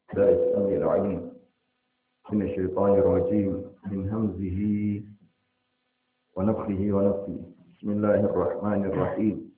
لا السميع العليم من الشيطان الرجيم من همزه ونفخه ونفثه. بسم الله الرحمن الرحيم.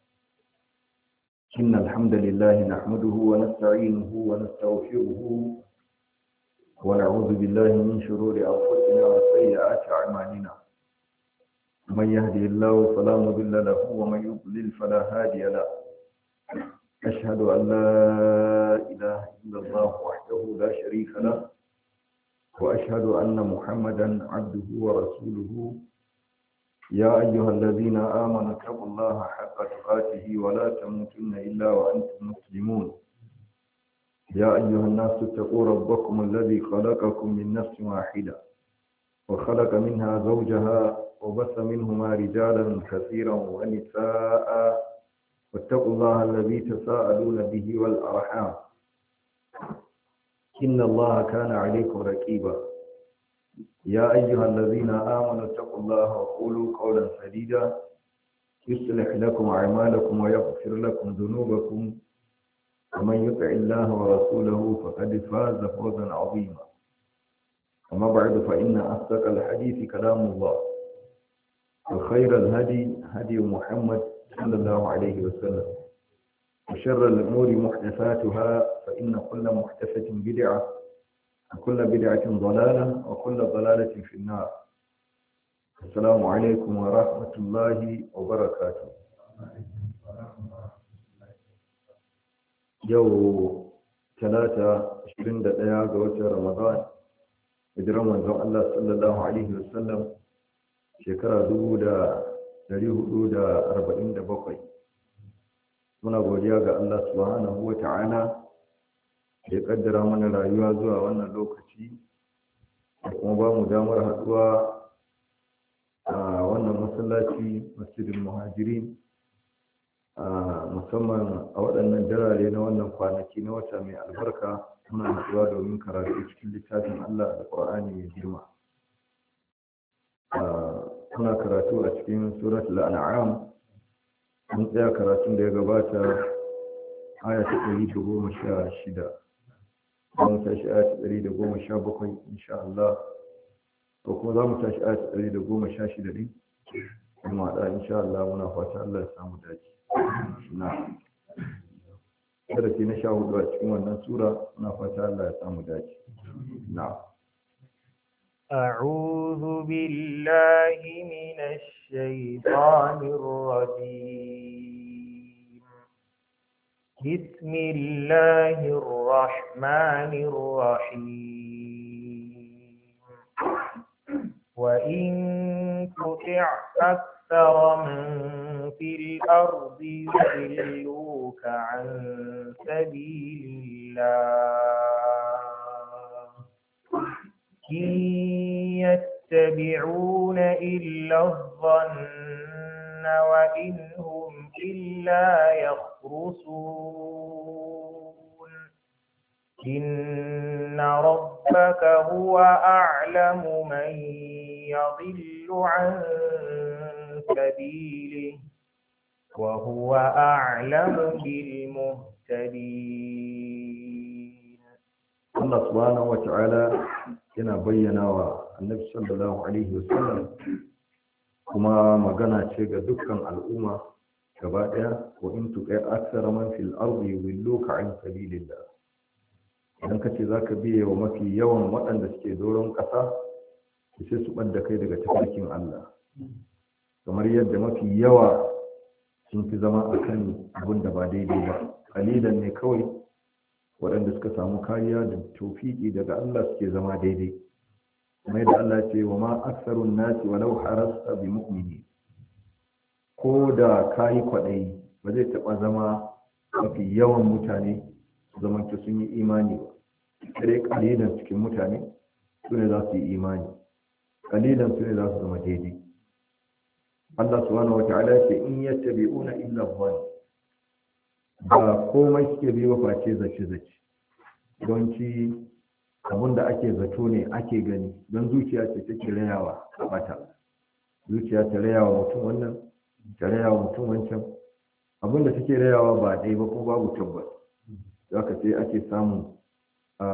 إن الحمد لله نحمده ونستعينه ونستغفره ونعوذ بالله من شرور أنفسنا وسيئات أعمالنا. من يهدي الله فلا مضل له ومن يضلل فلا هادي له. أشهد أن لا إله إلا الله وحده لا شريك له وأشهد أن محمدا عبده ورسوله. يا أيها الذين آمنوا اتقوا الله حق تقاته ولا تموتن إلا وأنتم مسلمون. يا أيها الناس اتقوا ربكم الذي خلقكم من نفس واحدة وخلق منها زوجها وبث منهما رجالا كثيرا ونساء واتقوا الله الذي تساءلون به والأرحام إن الله كان عليكم رقيبا. يا أيها الذين آمنوا اتقوا الله وقولوا قولا سديدا يصلح لكم أعمالكم ويغفر لكم ذنوبكم ومن يطع الله ورسوله فقد فاز فوزا عظيما. أما بعد فإن أصدق الحديث كلام الله وخير الهدي هدي محمد صلى الله عليه وسلم وشر الأمور محدثاتها فإن كل محدثة بدعة وكل بدعة ضلالة وكل ضلالة في النار. السلام عليكم ورحمة الله وبركاته. يوم 23 ga watan Ramadan hijiran manzon Allah sallallahu alaihi wasallam shekara 1447. Muna godiya ga Allah subhanahu wa ta'ala da ya kaddara mana rayuwa zuwa wannan lokaci da kuma ba mu damar haɗuwa a wannan masallaci masjidin muhajirin musamman a waɗannan darare na wannan kwanaki na wata mai albarka. Muna haɗuwa domin karatu cikin littafin Allah da Qur'ani mai girma. Muna karatu a cikin suratul an'am. Mun tsaya karatun da ya gabata aya ta 116. Mun tashi aya ta 117 insha Allah. Ko kuma za mu tashi aya ta 116 din. Kuma da insha Allah muna fata Allah ya samu dace. Na'am. Darasi na 14 a cikin wannan sura muna fata Allah ya samu dace. Na'am. أعوذ بالله من الشيطان الرجيم. بسم الله الرحمن الرحيم. وإن تطع أكثر من في الأرض يضلوك عن سبيل الله إن يتبعون إلا الظن وإن هم إلا يخرصون. إن ربك هو أعلم من يضل عن سبيله وهو أعلم بالمهتدين. Allah subhanahu wa ta'ala yana bayyana wa annabi sallallahu alaihi wasallam kuma magana ce ga dukkan al'umma gaba daya. Wa in tuqi aktsara man fil ardi yudilluka an sabilillah. Idan kace zaka biye wa mafi yawan waɗanda suke doron ƙasa sai su ɓadda kai daga tafarkin Allah, kamar yadda mafi yawa sun fi zama akan abin da ba daidai ba. Kalilan ne kawai waɗanda suka samu kariya da tawfiki daga Allah suke zama daidai. Kuma yadda Allah ce wa ma aksarun nasi walau harasta bi mu'mini, ko da kayi kwaɗayi ba zai taɓa zama mafi yawan mutane su zamanta sun yi imani ba. Sai kalilan cikin mutane su ne za su yi imani, kalilan su ne za su zama daidai. Allah subhanahu wata'ala ce in yattabi'una illa dhann, ba komai suke bi ba face zace don ci abin da ake zato ne ake gani, don zuciya ce take rayawa a bata. Zuciya ta rayawa mutum wannan, ta rayawa mutum wancan. Abin da take rayawa ba ɗaya ba ko babu tabbas. Za ka sai ake samun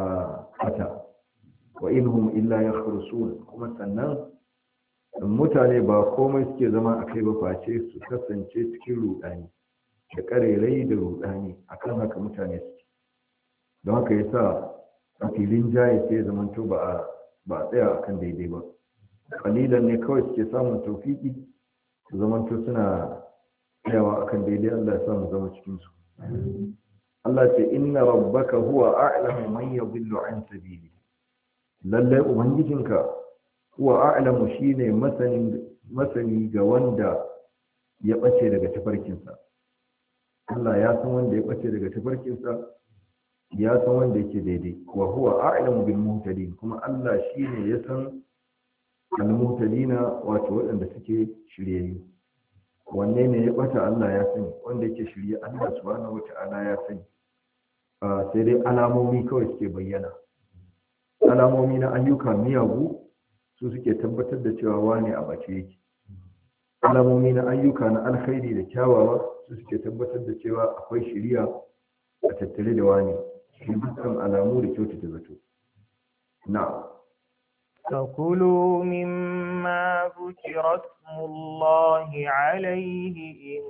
wa inhum illa yakhrusun, kuma sannan mutane ba komai suke zama a kai ba face su kasance cikin rudani da karerai da rudani, akan haka mutane suke. don haka yasa a filin jaye sai zamanto ba a tsaya akan daidai ba. kalilan ne kawai suke samun tawfiki su zamanto suna tsayawa akan daidai. Allah ya sa mu zama cikin su. Allah ce inna rabbaka huwa a'lamu man yadhillu an sabili, lalle ubangijinka huwa a'lamu shine masani ga wanda ya bace daga tafarkinsa. Allah ya san wanda ya bace daga tafarkinsa, ya san wanda yake daidai. Wa huwa a'lamu bil muhtadin, kuma Allah shine ya san al muhtadina, wato waɗanda suke shiryayyu. wanne ne ya bata Allah ya sani, wanda yake shirye Allah subhanahu wata'ala ya sani. Sai dai alamomi kawai suke bayyana, alamomi na ayyuka miyagu su suke tabbatar da cewa wane a bace yake. Alamomi na ayyuka na alkhairi da kyawawa su suke tabbatar da cewa akwai shiriya a tattare da wane. Shi dukkan alamu da kyautata zato. Na'am. فكلوا مما ذكر اسم الله عليه إن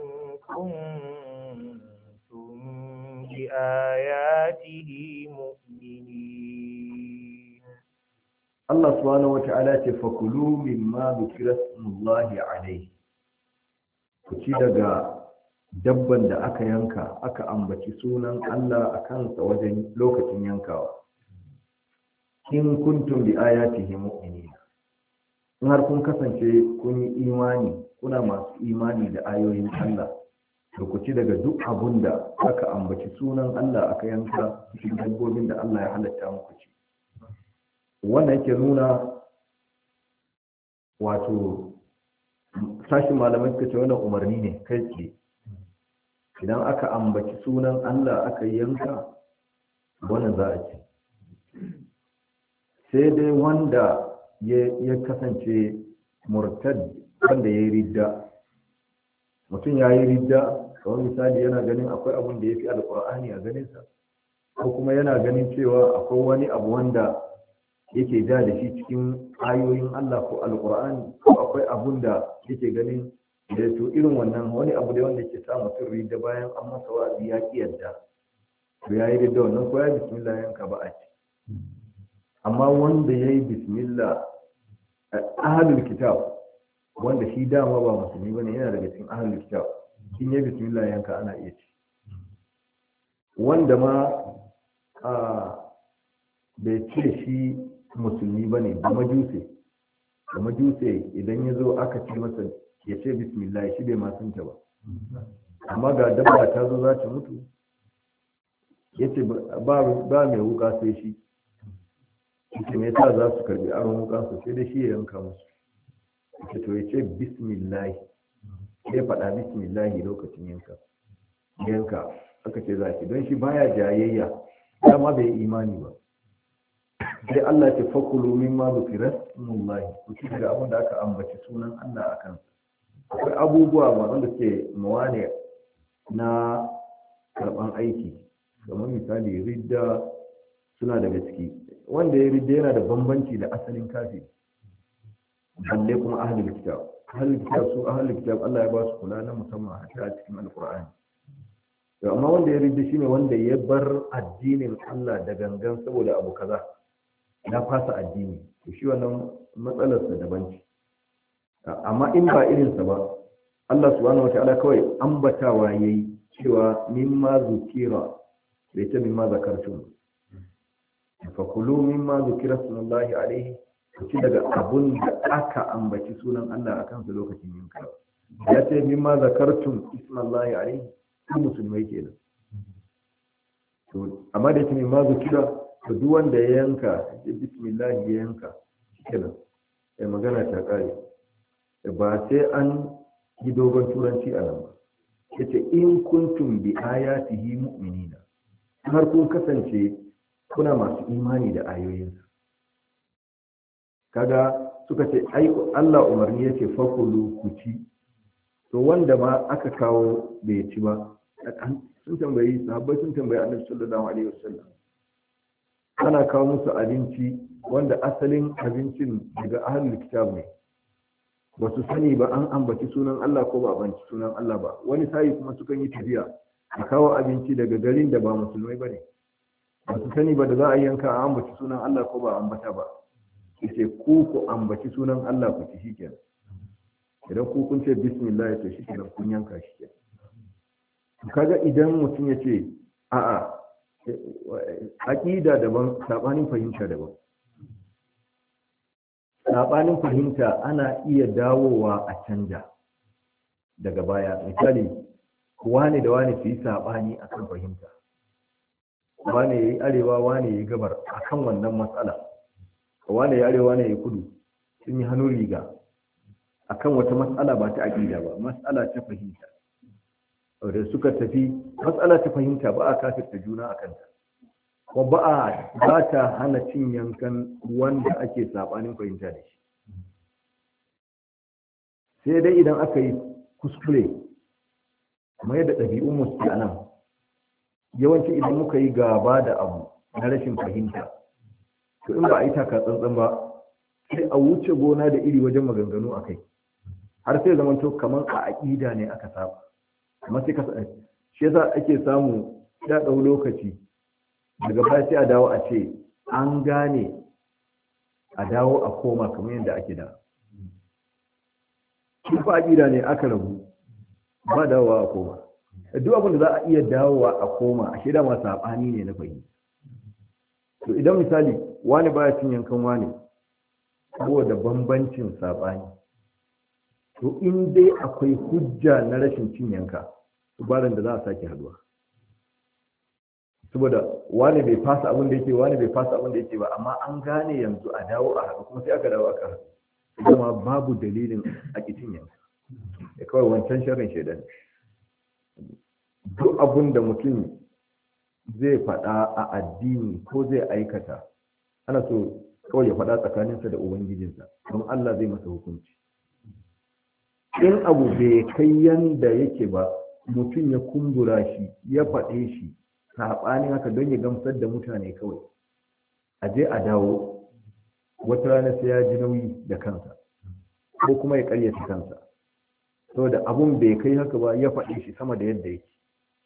كنتم بآياته مؤمنين. الله سبحانه وتعالى فكلوا مما ذكر اسم الله عليه. Kuci daga dabban da aka yanka aka ambaci sunan Allah a kansa wajen lokacin yankawa. In kuntum bi ayatihi mu'minin, in har kun kasance kun yi imani, kuna masu imani da ayoyin Allah, to ku ci daga duk abun da aka ambaci sunan Allah aka yanka cikin dabbobin da Allah ya halatta muku ci. Wannan yake nuna, wato sashin malamai suka ce wannan umarni ne kai tsaye. Idan aka ambaci sunan Allah aka yanka, wannan za a ci. Sai dai wanda ya kasance murtad, wanda ya yi ridda. Mutum ya yi ridda, kawai misali yana ganin akwai abun da ya fi alkur'ani a ganinsa, ko kuma yana ganin cewa akwai wani abu wanda yake ja da shi cikin ayoyin Allah ko alkur'ani, ko akwai abun da yake ganin da to irin wannan wani abu da wanda ke sa mutum ridda bayan an masa wa'azi ya ki yadda, to ya yi ridda wannan ko ya bismillah yanka ba a ci. Amma wanda ya yi bismillah, ahlul kitab, wanda shi dama ba musulmi bane, yana daga cikin ahlul kitab, in ya bismillah yanka ana iya ci. Wanda ma bai ce shi musulmi bane, da majuse idan ya zo aka ce masa ya ce bismillah, shi bai ma san ta ba. Amma ga dabba ta zo za ta mutu, ya ce ba mai wuka sai shi. Ita me yasa za su karbi aron wukansu, sai dai shi ya yanka musu. Ita to ya ce bismillah, sai faɗa bismillah lokacin yanka aka ce za ki, don shi baya jayayya, dama bai imani ba. Sai Allah ce fakulu mimma zukira smullahi, ku ci daga abin da aka ambaci sunan Allah a kansa. Akwai abubuwa wanda ke mawane na karɓan aiki, kamar misali ridda suna daga ciki. Wanda ya ridda yana da bambanci da asalin kafiri, balle kuma ahlul kitab. Ahlul kitab Allah ya ba su kula na musamman a cikin alqur'ani. To amma wanda ya ridda shine wanda ya bar addinin Allah da gangan saboda abu kaza, ya fasa addini, to shi wannan matsalar sa daban ce. Amma in ba irin sa ba, Allah subhanahu wataala kawai ambatawa yayi cewa mimma zukira, bai ce mimma zakartum. Fakulu mimma zukira sunallahi alaihi, ku ci daga abun da aka ambaci sunan Allah akan su lokacin yanka. Ya ce mimma zakartum ismallahi alaihi, ku musulmai kenan. To amma da yake mimma zukira, to duk wanda ya yanka, ya bismillah ya yanka, kenan sai magana ta kare. Ba sai an yi dogon turanci a nan ba. Yace in kuntum bi ayatihi mu'minina, har kun kasance kuna masu imani da ayoyinsa. Kaga suka ce ai Allah umarni yace fakulu ku ci, to wanda ma aka kawo bai ci ba, sun tambayi sahabbai, sun tambayi Annabi sallallahu alaihi wasallam, ana kawo musu abinci wanda asalin abincin daga ahlul kitab ne, ba su sani ba an ambaci sunan Allah ko ba ambaci sunan Allah ba. Wani sa'i kuma sukan yi tafiya a kawo abinci daga garin da ba musulmai ba ne, ba su sani ba da za a yanka a ambaci sunan Allah ko ba ambata ba. Yace ku ambaci sunan Allah ku ci shikenan. Idan ku kun ce bismillah to shikenan kun yanka shikenan. Kaga idan mutum ya ce a'a aqida daban, sabanin fahimta daban. Sabanin fahimta ana iya dawowa a canja daga baya. Misali, wane da wane su yi sabani akan fahimta, wane ya yi arewa wane ya yi gabar akan wannan matsala, wane ya arewa wane ya yi kudu, sun yi hannun riga akan wata matsala ba ta aqida ba, matsala ta fahimta. Da suka tafi matsala ta fahimta ba a kafirta juna akan ta, ko ba ta hana cin yankan wanda ake sabanin fahimta da shi. Sai dai idan aka yi kuskure, kamar yadda ɗabi'un mu suke anan, yawanci idan muka yi gaba da abu na rashin fahimta, to in ba a yi taka tsantsan ba sai a wuce gona da iri wajen maganganu a kai, har sai zamanto kamar a aƙida ne aka saba. Amma sai shi yasa ake samu ya ɗau lokaci, daga baya sai a dawo a ce an gane, a dawo a koma kamar yadda ake da. Shi fa aƙida ne aka rabu, ba dawowa a koma. Duk abin da za a iya dawowa a koma, a shaida ma saɓani ne na fahimta. To idan misali wani baya cin yankan wani saboda bambancin saɓani, to in dai akwai hujja na rashin cin yanka, baran da za a sake haduwa. Saboda wani bai fasa abin da yake, wani bai fasa abin da yake ba, amma an gane yanzu a dawo a haɗu, kuma sai aka dawo aka haɗu, kuma babu dalilin a cin yanka. Ya kawai wancan sharrin shaidan. Duk abin da mutum zai faɗa a addini ko zai aikata, ana so kawai ya faɗa tsakaninsa da ubangijinsa, don Allah zai masa hukunci. In abu bai kai yanda yake ba, mutum ya kumbura shi, ya faɗe shi saɓanin haka don ya gamsar da mutane kawai, a je a dawo, wata rana sai ya ji nauyi da kansa ko kuma ya karyata kansa, saboda abun bai kai haka ba ya faɗe shi sama da yadda yake.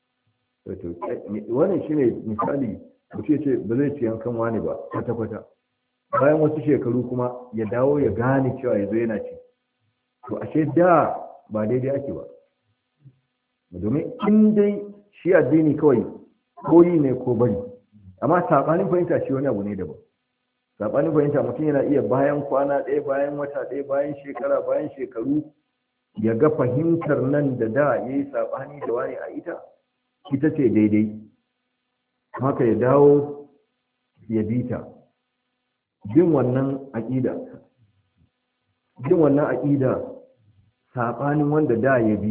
Wannan shine misali, mutum ya ce ba zai ci yankan wani ba kwata-kwata, bayan wasu shekaru kuma ya dawo ya gane cewa ya zo yana ci, to ashe da ba daidai ake ba. Domin in dai shi addini kawai koyi ne ko bari, amma saɓanin fahimta shi wani abu ne daban. Saɓanin fahimta mutum yana iya bayan kwana ɗaya, bayan wata ɗaya, bayan shekara, bayan shekaru, ya ga fahimtar nan da ya yi saɓani da wani a ita ce daidai, haka ya dawo ya bi ta. Bin wannan aƙida saɓanin wanda da ya bi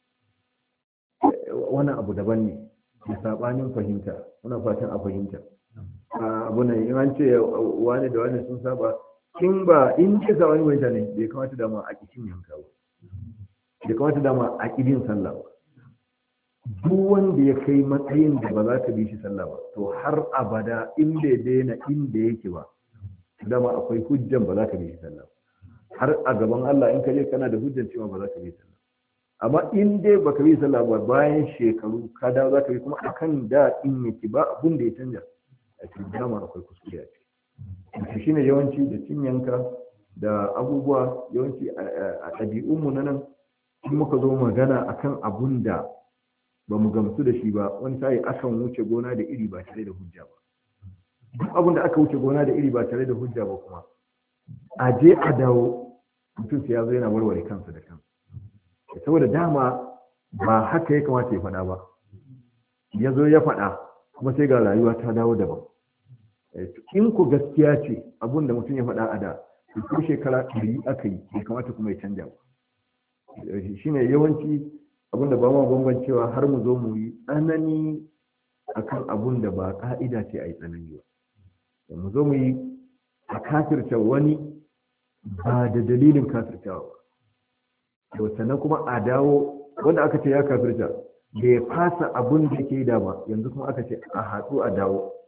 wani abu daban ne, da saɓanin fahimta. Muna fatan a fahimta abu ne. In an ce wani da wani sun saba, in ce sa wani fahimta ne, bai kamata dama a ƙicin yanka ba, bai kamata dama a ƙidin sallah ba. Duk wanda ya kai matsayin da ba za ka bi shi sallah ba, to har abada in bai daina inda yake ba, dama akwai hujjan ba za ka bi shi sallah ba. Har a gaban Allah in ka je kana da hujjan cewa ba za ka bi sallah. Amma in dai baka bi sallah ba, bayan shekaru ka dawo za ka bi, kuma akan da in yake ba abun da ya canja, a cikin dama akwai kuskure a ciki. Shine yawanci da cin yanka da abubuwa yawanci a ɗabi'unmu na nan, in muka zo magana akan abun da ba mu gamsu da shi ba, wani sai akan wuce gona da iri ba tare da hujja ba. Duk abin da aka wuce gona da iri ba tare da hujja ba, kuma a je a dawo, mutum sai ya zo yana warware kansa da kansa, saboda dama ba haka ya kamata ya faɗa ba, ya zo ya faɗa kuma sai ga rayuwa ta dawo daban. In ku gaskiya ce abin da mutum ya faɗa a da, ko shekara 100 aka yi, bai kamata kuma ya canja ba. Shine yawanci abin da ba ma bambancewa har mu zo mu yi tsanani akan abun da ba ka'ida ce a yi tsanani ba. Mu zo mu yi a kafirta wani ba da dalilin kafirtawa ba, sannan kuma a dawo wanda aka ce ya kafirta da ya fasa abun da ke dama, yanzu kuma aka ce a haɗu a dawo,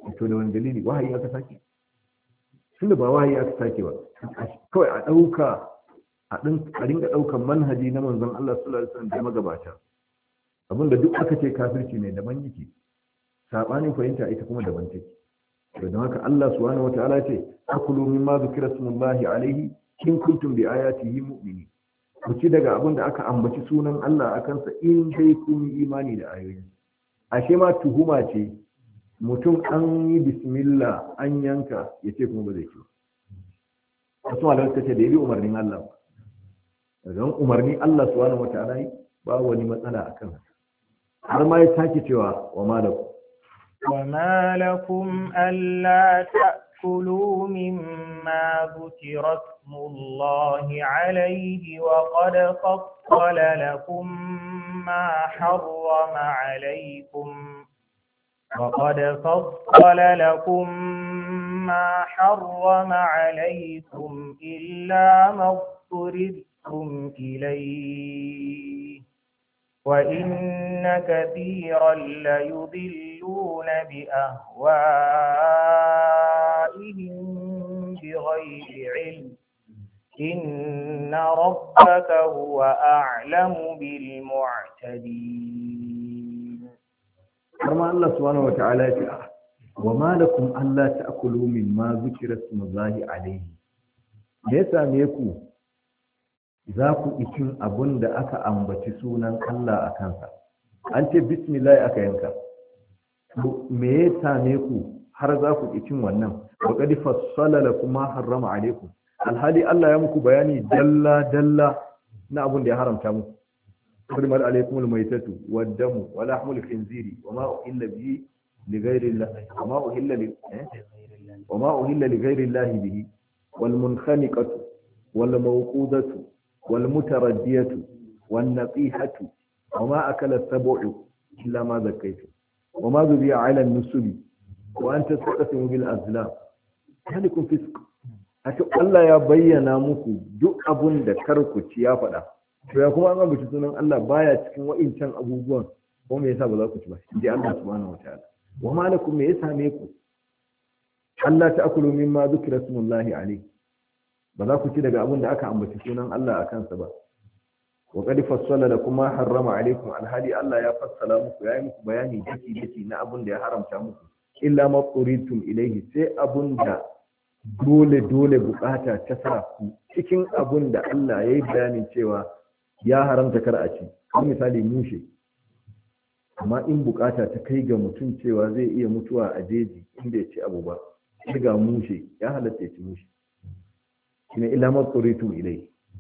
to da wani dalili wahayi aka sake tunda ba wahayi aka sake ba kawai a ɗauka a dinga ɗaukan manhaji na manzon Allah sallallahu alaihi wasallam da magabata abinda duk aka ce kafirci ne daban yake sabanin fahimta ita kuma daban take to don haka Allah subhanahu wataala ce akulu mimma zikra smullahi alaihi in kuntum bi ayatihi mu'minin ku ci daga abin da aka ambaci sunan Allah a kansa in dai kun yi imani da ayoyi ashe ma tuhuma ce mutum an yi bismillah an yanka ya ce kuma ba zai ci wasu malamai suka ce da ya bi umarnin Allah don umarni Allah subhanahu wata'ala yi ba wani matsala a kan har ma ya sake cewa wa ma lakum alla ta'kulu mimma dhukira ismullahi alayhi wa qad fassala lakum ma harrama alaykum وقد فصل لكم ما حرم عليكم إلا ما اضطررتم إليه وإن كثيرا ليضلون بأهوائهم بغير علم إن ربك هو أعلم بالمعتدين كما الله سبحانه وتعالى وما لكم ألا تأكلوا مما ذكر اسم الله عليه ليس ميكو ذاكو إكين أبن دا أكا أمبتي سونا الله أكانسا أنت بسم الله أكا ينكا ميسا ميكو har za ku cin wannan wa qad fassala lakum ma harrama alaikum alhali Allah ya muku bayani dalla dalla na abun da ya haramta muku حرمت عليكم الميتة والدم ولحم الخنزير وما أهل به لغير الله وما أهل لغير الله به والمنخنقة والموقوذة والمتردية والنقيحة وما أكل السبع إلا ما ذكيتم وما ذبي على النسب وأن تستقسموا بالأزلام ذلكم فسق Allah ya bayyana muku duk abun da karku ci ya faɗa to ya kuma an ambaci sunan Allah baya cikin wa'incan abubuwan ko me yasa ba za ku ci ba inji Allah subhanahu wataala wa malakum me yasa me ku Allah ta'kulu mimma dhukira smullahi alayhi ba za ku ci daga abin da aka ambaci sunan Allah a kansa ba wa qad fassala lakum ma harrama alaykum alhadi Allah ya fassala muku yayi muku bayani daki na abin da ya haramta muku illa ma quritum ilayhi sai abun da dole bukata ta sa ku cikin abun da Allah yayi bayanin cewa ya haramta kar a ci kamar misali mushe amma in bukata ta kai ga mutum cewa zai iya mutuwa a jeji inda ya ci abu ba sai ga mushe ya halatta ya ci mushe shine illa ma quritum ilai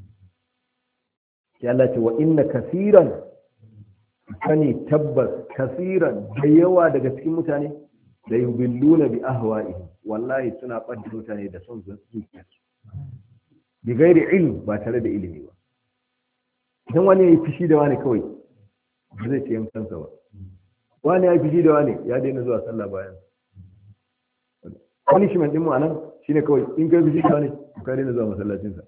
ya Allah ce wa inna kaseeran kani tabbas kaseeran da yawa daga cikin mutane da yubilluna bi ahwa'ihim wallahi suna ɓadda mutane da son zuciyarsu bi gairi ilm ba tare da ilimi ba idan wani ya yi fushi da wani kawai ba zai ce yankansa ba wani ya yi fushi da wani ya daina zuwa sallah bayan punishment din mu anan shine kawai in kai fushi da wani ka daina zuwa masallacinsa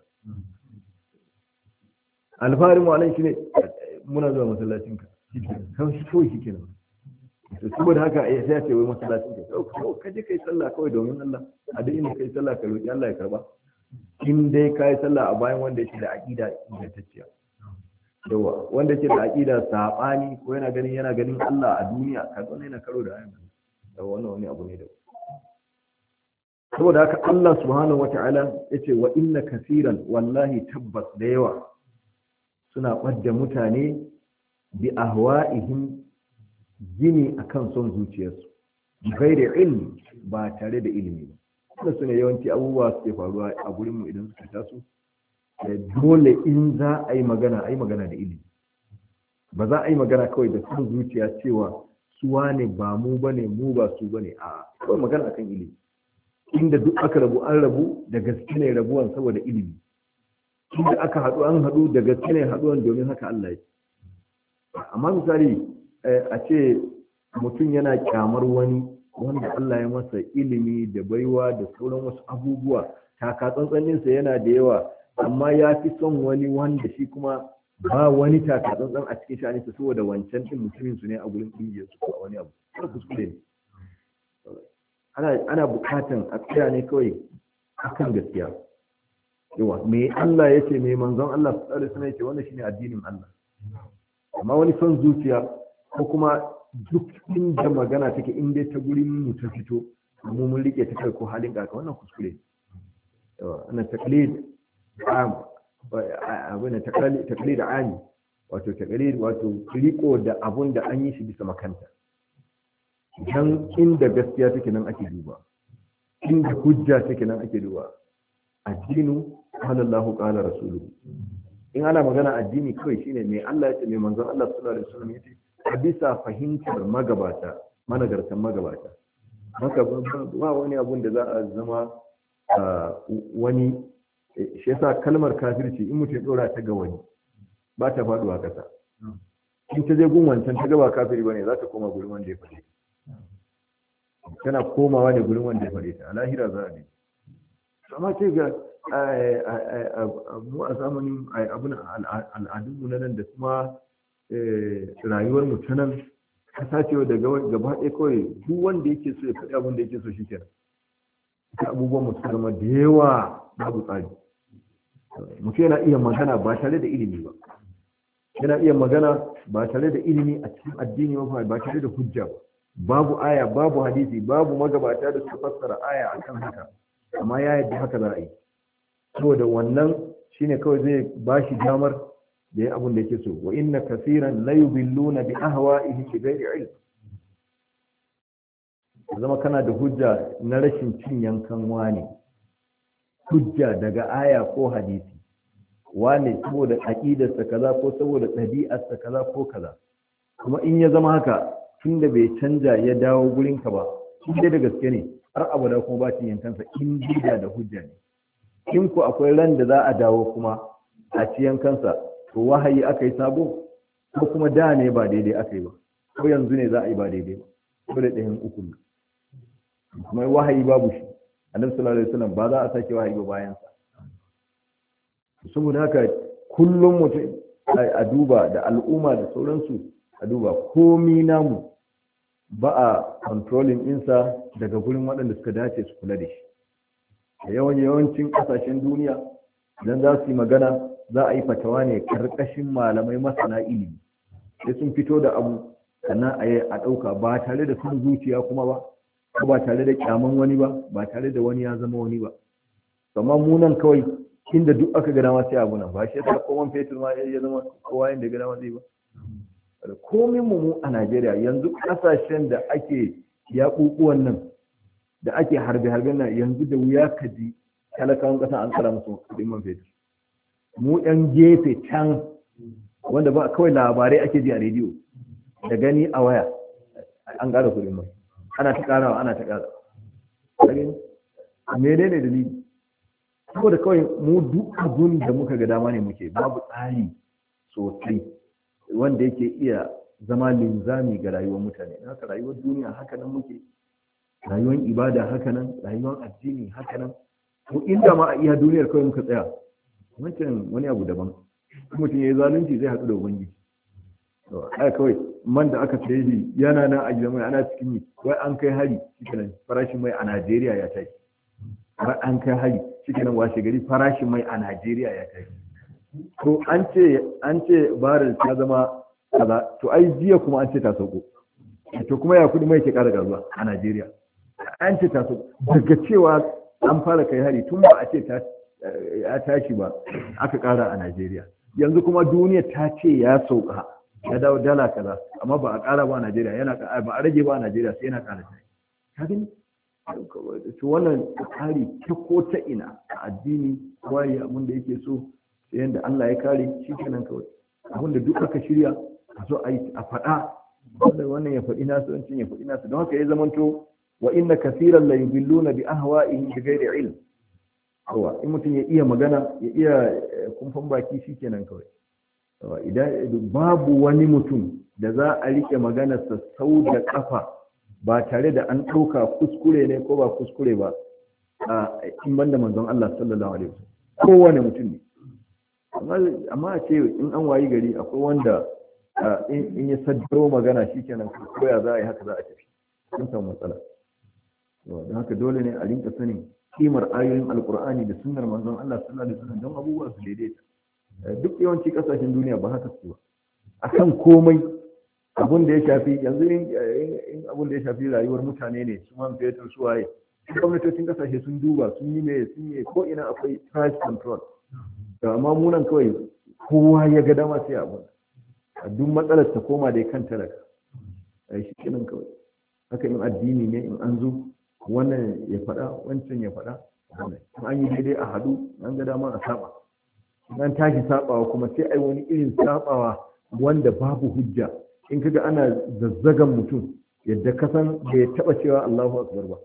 alfarin mu anan shine muna zuwa masallacinka kawai shi kenan saboda haka sai ya ce wai masallacin ka je kai sallah kawai domin Allah a duk inda kai sallah ka roki Allah ya karba in dai kai sallah a bayan wanda yake da aqida ingantacciya yawa wanda yake da aqida sabani ko yana ganin Allah a duniya ka zo ne na karo da ayan yawa wannan wani abu ne da saboda haka Allah subhanahu wata'ala yace wa inna kaseeran wallahi tabbas da yawa suna ɓadda mutane bi ahwa'ihim gini akan son zuciyarsu gairi ilmi ba tare da ilimi ba kuma sune yawanci abubuwa suke faruwa a gurin mu idan suka taso dole in za a yi magana da ilimi ba za a yi magana kawai da son zuciya cewa su wane ba mu bane mu ba su bane a kawai magana akan ilimi inda duk aka rabu an rabu da gaske ne rabuwan saboda ilimi inda aka haɗu an haɗu da gaske ne haɗuwan domin haka Allah ya amma misali a ce mutum yana kyamar wani wanda Allah ya masa ilimi da baiwa da sauran wasu abubuwa taka tsantsaninsa yana da yawa amma ya fi son wani wanda shi kuma ba wani taka tsantsan a cikin sha'aninsa saboda wancan din mutumin su ne a gurin ƙungiyar su ko wani abu har kuskure ne ana bukatan a tsaya ne kawai akan gaskiya. Yawa me Allah yace me manzon Allah sallallahu alaihi wasallam yace wannan shine addinin Allah. Amma wani son zuciya ko kuma duk inda magana take inda ta gurin mu ta fito mu mun rike ta kai ko halin kaka wannan kuskure. Yawa wannan taqlid abin taqlid ani wato taqlid wato riko da abun da an yi shi bisa makanta. Dan inda gaskiya take nan ake duba, inda hujja take nan ake duba. Addinu qala Allahu qala rasuluhu. In ana magana addini kawai shine me Allah yace me manzon Allah sallallahu alaihi wasallam yace a bisa fahimtar magabata, managartan magabata. Haka ba wani abun da za a zama wani shi yasa kalmar kafirci in mutum ya dora ta ga wani ba ta faduwa kasa. In ta je gun wancan ta gaba kafiri bane za ta koma gurin wanda ya faɗi. Tana komawa ne gurin wanda ya faɗi ta. A lahira za a ne. Amma ce ga mu a zamanin abin al'adunmu na nan da kuma rayuwar mu ta nan kasa ce da gaba ɗaya kawai duk wanda yake so ya faɗi abin da yake so shi kenan. Abubuwan mu su zama da yawa babu tsari. Mutum yana iya magana ba tare da ilimi ba. Yana iya magana ba tare da ilimi a cikin addini ba tare da hujja ba. Babu aya, babu hadisi, babu magabata da suka fassara aya akan haka. Amma ya yadda haka za a yi. Saboda wannan shine kawai zai ba shi damar da ya abin da yake so. Wa inna kaseeran la yudilluna bi ahwa'ihim bi ghairi ilm. Zama kana da hujja na rashin cin yankan wani. Hujja daga aya ko hadisi. Wane saboda aqidarsa kaza ko saboda ɗabi'arsa kaza ko kaza. Kuma in ya zama haka tunda bai canja ya dawo gurinka ba, in dai da gaske ne har abada kuma ba cin yankansa in bida da hujja ne. In ku akwai ran da za a dawo kuma a ci yankansa to wahayi aka yi sabo ko kuma da ne ba daidai aka yi ba ko yanzu ne za a yi ba daidai ba ko da ɗayan uku ne. Kuma wahayi babu shi. Annabi sallallahu alaihi wasallam ba za a sake wahayi ba bayan sa. Saboda haka kullum mutum a duba da al'umma da sauransu a duba komi namu ba a controlling insa daga gurin waɗanda suka dace su kula da shi. Da yawancin ƙasashen duniya idan za su yi magana za a yi fatawa ne ƙarƙashin malamai masana ilimi sai sun fito da abu sannan a ɗauka ba tare da sun zuciya kuma ba ko ba tare da kyaman wani ba tare da wani ya zama wani ba. Amma mu nan kawai inda duk aka ga dama sai abu nan ba shi yasa koman fetur ma ya zama kowa inda ga dama zai ba. Komin mu a Najeriya yanzu kasashen da ake yaƙuƙuwan nan da ake harbe-harben nan yanzu da wuya ka ji talakawan ƙasa an tsara musu kuɗin man fetur. Mu ɗan gefe can wanda ba kawai labarai ake ji a rediyo da gani a waya an ƙara kuɗin man ana ta ƙarawa ana ta ƙara. Menene dalili? Saboda kawai mu duk abun da muka ga dama ne muke babu tsari sosai wanda yake iya zama linzami ga rayuwar mutane. Haka rayuwar duniya haka nan muke, rayuwar ibada haka nan, rayuwar addini haka nan. To inda ma a iya duniyar kawai muka tsaya wancan wani abu daban. Mutum ya yi zalunci zai haɗu da ubangiji. Ai kawai man da aka saye shi yana nan a gidan mai ana cikin yi wai an kai hari shikenan farashin mai a Najeriya ya tashi. Wai an kai hari shikenan washe gari farashin mai a Najeriya ya tashi. To an ce barrel ta zama kaza to ai jiya kuma an ce ta sauko. To kuma ya kudi mai ke ƙara gazuwa a Najeriya. An ce ta sauko daga cewa an fara kai hari tun ba a ce ya tashi ba aka ƙara a Najeriya. Yanzu kuma duniya ta ce ya sauka ya dawo dala kaza amma ba a ƙara ba a Najeriya ba a rage ba a Najeriya sai yana ƙara tashi. Ka gani? To wannan tsari ta ko ta ina a addini waye abin da yake so sai yanda Allah ya kare shi kenan kawai abin da duk aka shirya a zo a faɗa wannan ya faɗi nasu wancan ya faɗi nasu don haka ya zamanto wa inna kaseeran la yudilluna bi ahwa'ihim bi ghairi ilm. In mutum ya iya magana ya iya kumfan baki shi kenan kawai. Idan babu wani mutum da za a rike maganarsa sau da kafa ba tare da an ɗauka kuskure ne ko ba kuskure ba in banda manzon Allah sallallahu alaihi wasallam kowane mutum ne. Amma a ce in an wayi gari akwai wanda in ya saddaro magana shikenan ko ya za a yi haka za a tafi sun samu matsala. don haka dole ne a rinka sanin kimar ayoyin alkur'ani da sunnar manzon Allah sallallahu alaihi wasallam don abubuwa su daidaita. Duk yawanci kasashen duniya ba haka su ba, akan komai abun da ya shafi yanzu in abun da ya shafi rayuwar mutane ne, su man fetur su waye, gwamnatocin kasashe sun duba sun yi ko ina akwai price control. da amma munan kawai kowa ya ga dama sai abun a duk matsalar ta koma da kan talaka shi kenan kawai. Haka in addini ne, in an zo wannan ya faɗa wancan ya faɗa, in an yi daidai a haɗu, an ga dama a saba, in an tashi sabawa kuma sai ai wani irin sabawa wanda babu hujja. In kaga ana zazzagan mutum yadda kasan bai taba cewa Allahu akbar ba.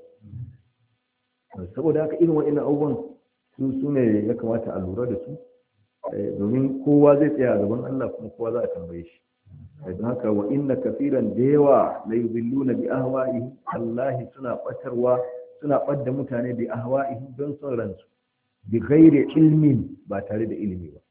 Saboda haka irin wa'annan abubuwan su ne ya kamata a lura da su, domin kowa zai tsaya a gaban Allah kuma kowa za a tambaye shi. Don haka wa inna kafiran da yawa la yudilluna bi ahwa'ihi, Allah suna batarwa, suna badda mutane bi ahwa'ihi don son ransu, bi ghairi ilmin, ba tare da ilimi ba.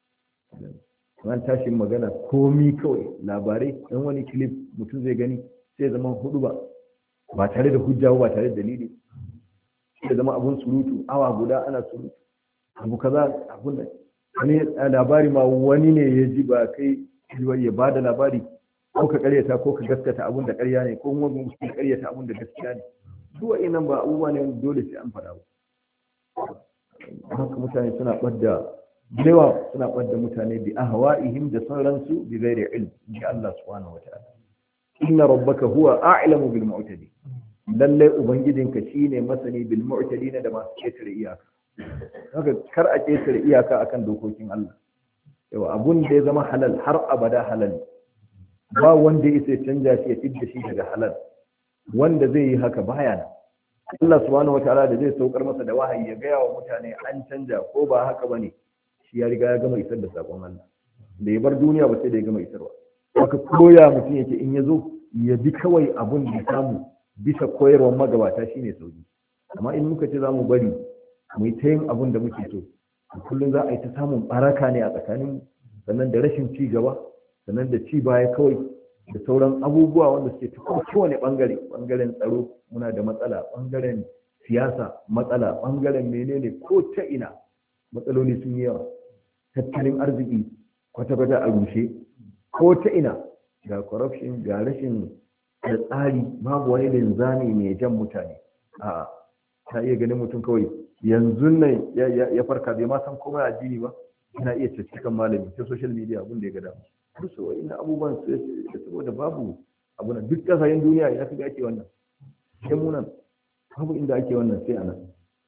An tashi magana komi kawai labarai, dan wani clip mutum zai gani sai zama hudu ba tare da hujja ba tare da dalili, sai zama abun surutu awa guda ana surutu abu kaza abun da wani labari ma wani ne ya ji ba kai ya ba da labari, ko ka karyata ko ka gaskata abun da karya ne, ko kuma mutum karyata abun da gaskiya ne. Duk wa'annan ba abubuwa ne dole sai an faɗa ba. Haka mutane suna yawa suna ɓadda mutane bi ahwa'ihim da sauransu bi ghairi ilm, insha Allah subhanahu wataala. Inna rabbaka huwa a'lamu bil mu'tadin, lalle ubangijinka shine masani bil mu'tadin da masu ketare iyaka. Haka kar a ketare iyaka akan dokokin Allah. Yawa abun da ya zama halal har abada halal, ba wanda ya sai canja shi ya fidda shi daga halal. Wanda zai yi haka baya nan. Allah subhanahu wataala da zai saukar masa da wahayi ya gaya wa mutane an canja ko ba haka bane, ya riga ya gama isar da sakon Allah, da ya bar duniya ba sai da ya gama isarwa. Haka koya mutum yake in ya zo ya bi kawai abun da samu bisa koyarwar magabata shine sauki. Amma in muka ce za mu bari mu yi ta yin abun da muke so, kullum za a yi ta samun baraka ne a tsakanin, sannan da rashin ci gaba, sannan da ci baya kawai, da sauran abubuwa wanda suke ta kowane bangaren tsaro muna da matsala, bangaren siyasa matsala, bangaren menene ko ta ina matsaloli sun yi yawa. Tattalin arziki kwata-kwata a rushe ko ta ina, ga corruption, ga rashin da tsari, babu wani linzami mai jan mutane. a ta iya ganin mutum kawai yanzu nan ya farka bai ma san komai addini ba, yana iya cikin malami ta social media abin da ya gada su ina abubuwan saboda babu abu nan. Duk kasashen duniya ya fi ake wannan, sai munan babu inda ake wannan sai anan.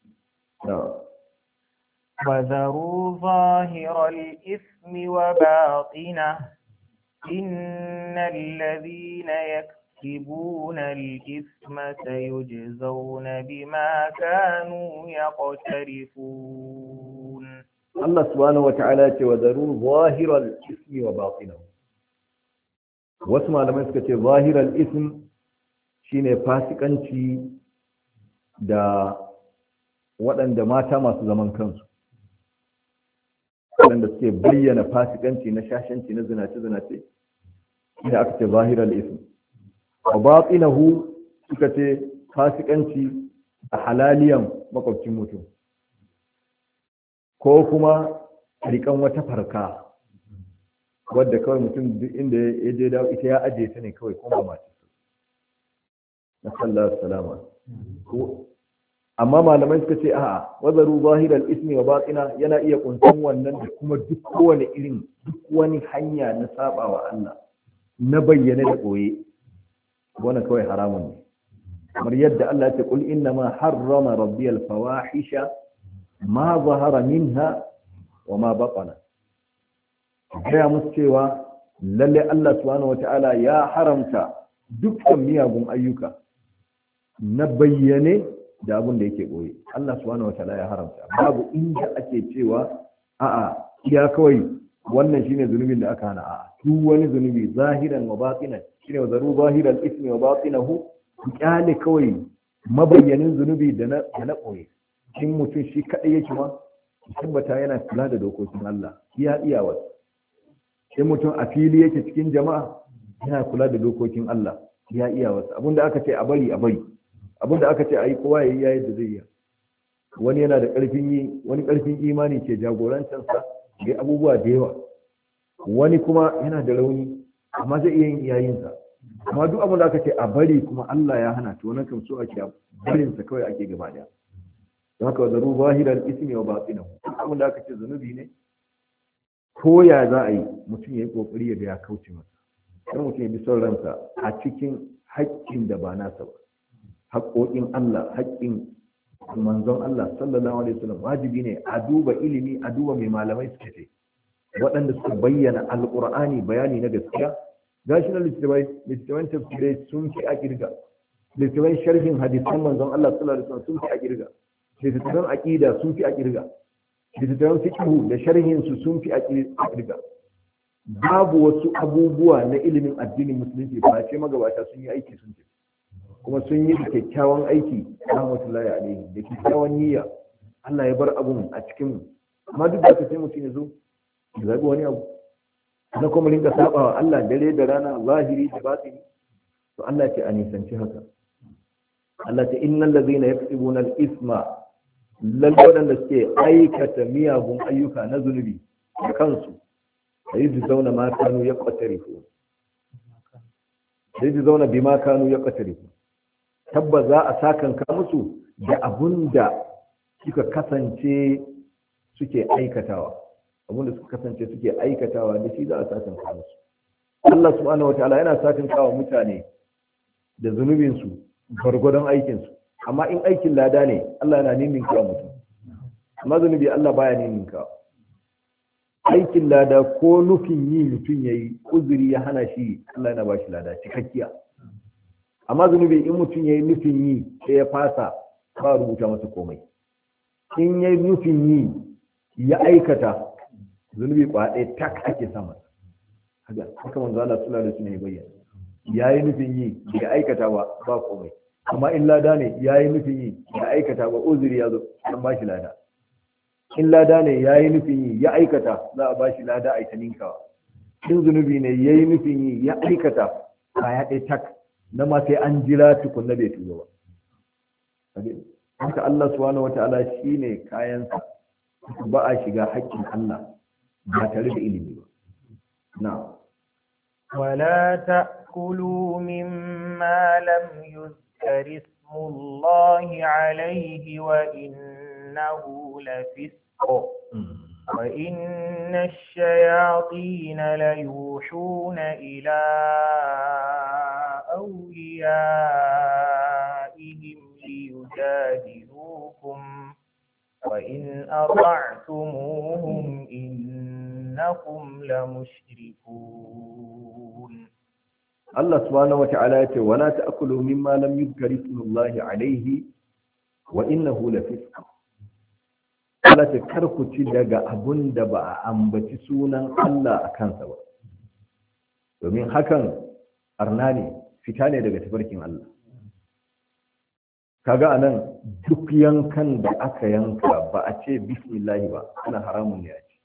وذروا ظاهر الإثم وباطنه إن الذين يكسبون الإثم سيجزون بما كانوا يقترفون. الله سبحانه وتعالى وذروا ظاهر الإثم وباطنه. واسمع لما يسكت ظاهر الإثم shine fasikanci da waɗanda mata masu zaman kansu, waɗanda suke bayyana fasikanci na shashanci na zinace-zinace, da aka ce zahirar ism. wa batinahu suka ce fasikanci a halaliyan makwabcin mutum, ko kuma rikan wata farka wadda kawai mutum duk inda ya je dawo ita ya ajiye ta ne kawai kuma mace na sallar salama. Amma malamai suka ce a'a, wazaru zahiral ismi wa batina yana iya kunsan wannan da kuma duk kowane irin duk wani hanya na sabawa Allah na bayyane da koye, wannan kawai haramun ne. Kamar yadda Allah ya ce kul inna ma harrama rabbiyal fawahisha ma zahara minha wa ma batana. Gaya musu cewa lalle Allah subhanahu wata'ala ya haramta dukkan miyagun ayyuka na bayyane da abin da yake boye. Allah subhanahu wataala ya haramta, babu inda ake cewa a'a ya kawai wannan shine zunubin da aka hana. A'a, duk wani zunubi zahiran wa batinan shine wa zaru zahiran ismi wa batinahu, kyale kawai mabayyanin zunubi da na boye. In mutum shi kadai yake ma tabbata yana kula da dokokin Allah ya iya wasu. In mutum a fili yake cikin jama'a yana kula da dokokin Allah ya iya wasu. Abinda aka ce a bari abin da aka ce ai kowa yayi yayi da zai yi. Wani yana da karfin yi, wani karfin imani ke jagorancinsa ga abubuwa da yawa, wani kuma yana da rauni amma zai iya yin iyayensa. Amma duk abin da aka ce a bari kuma Allah ya hana, to nan kam so ake barin sa kawai ake gaba daya. Don haka zaru zahiral ismi wa batinahu, abin da aka ce zunubi ne ko ya za a yi mutum ya yi kokari ya ga ya kauce masa. Kar mutum ya bi son ransa a cikin haƙƙin da ba nasa ba, haƙƙoƙin Allah, haƙƙin manzon Allah sallallahu alaihi wasallam. Wajibi ne a duba ilimi, a duba mai malamai suke ce, waɗanda suka bayyana alqur'ani bayani na gaskiya. Gashi na littattafan tafsirai sun fi a kirga, littattafan sharhin hadisan manzon Allah sallallahu alaihi wasallam sun fi a kirga, littattafan aqida sun fi a kirga, littattafan fiqh da sharhin su sun fi a kirga. Babu wasu abubuwa na ilimin addinin musulunci ba ce magabata sun yi aiki sun ce, kuma sun yi da kyakkyawan aiki, rahmatullahi alaihi, da kyakkyawan niyya. Allah ya bar abun a cikin mu, amma duk da haka sai mutum ya zo ya zaɓi wani abu na kuma rinka saba wa Allah dare da rana, zahiri da batini. To Allah ce a nisanci haka. Allah ce innal ladzina yaktubuna al-isma, lalle wadanda suke aikata miyagun ayyuka na zunubi da kansu, sai su zauna ma kanu yaqtarifu, sai su zauna bima kanu yaqtarifu. Tabbas za a sakanka musu da abunda suka kasance suke aikatawa, abinda suka kasance suke aikatawa da shi za a sakanka musu. Allah subhanahu wataala yana sakankawa mutane da zunubinsu gwargwadon aikinsu, amma in aikin lada ne Allah yana ninninkawa mutum, amma zunubi Allah baya ninninkawa. Aikin lada ko nufin yi mutum ya yi uzuri ya hana shi, Allah yana ba shi lada cikakkiya. Amma zunubi in mutum ya yi nufin yi sai ya fasa, ba rubuta masa komai. In ya yi nufin yi ya aikata, zunubi kwaɗe tak ake sama. Haka manzo Allah sallallahu alaihi wasallam ya bayyana, ya yi nufin yi ya aikata ba komai. Amma in lada ne ya yi nufin yi ya aikata ba, uzuri ya zo an ba shi lada. In lada ne ya yi nufin yi ya aikata, za a ba shi lada a ita ninkawa. In zunubi ne ya yi nufin yi ya aikata, kaya ɗaya tak, na ma sai an jira tukunna bai tuzo ba. Haka Allah subhanahu wata'ala shi ne kayansa, ba a shiga haƙƙin Allah ba tare da ilimi ba. Na. ولا تأكلوا مما لم يذكر اسم الله عليه وإنه لفسق وإن الشياطين ليوحون إلى أوليائهم ليجادلوكم وإن أطعتموهم إنكم لمشركون. Allah subhanahu wata'ala ya ce wala ta'kulu mimma lam yuzkar ismullahi alayhi wa innahu lafisq. Allah ta karku ci daga abun da ba a ambaci sunan Allah a kansa ba, domin hakan arna ne, fita ne daga tafarkin Allah. Kaga anan duk yankan da aka yanka ba a ce bismillahi ba, ana haramun ne a ci.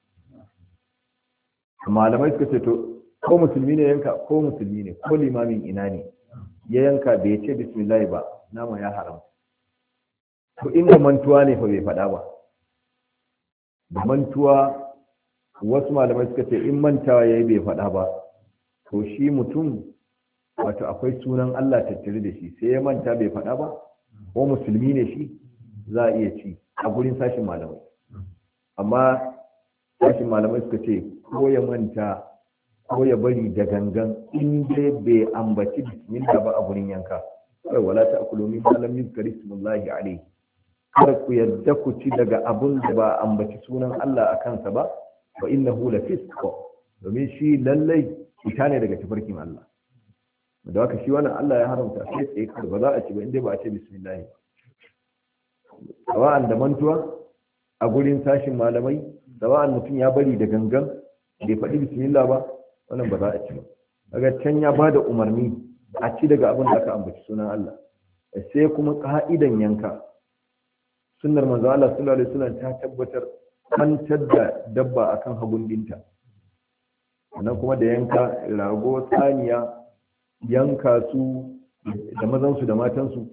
Malamai suka ce to ko musulmi ne yanka, ko musulmi ne, ko limamin ina ne ya yanka bai ce bismillah ba, nama ya haram. To inda mantuwa ne fa bai faɗa ba, da mantuwa wasu malamai suka ce in mantawa yayi bai faɗa ba, to shi mutum wato akwai sunan Allah tattare da shi, sai ya manta bai faɗa ba, ko musulmi ne shi, za a iya ci a gurin sashin malamai. Amma sashin malamai suka ce ko ya manta ko ya bari da gangan, in dai bai ambaci bismillah ba a gurin yanka, kai wala ta'kulu min lam yuzkar ismullahi alayhi, kada ku yadda ku ci daga abun da ba ambaci sunan Allah a kansa ba, wa innahu lafisq, domin shi lallai ita ne daga tafarkin Allah. Da haka shi wannan Allah ya haramta sai tsaye kar ba za a ci ba in dai ba a ce bismillah. Sawa'an da mantuwa a gurin sashin malamai, sawa'an mutum ya bari da gangan bai faɗi bismillah ba, wannan ba za a ci ba. Daga can ya ba da umarni a ci daga abin da aka ambaci sunan Allah. Sai kuma ka'idan yanka, sunnar manzo Allah sallallahu alaihi wasallam ta tabbatar kwantar da dabba akan hagun dinta, sannan kuma da yanka rago, saniya, yanka su da mazansu da matansu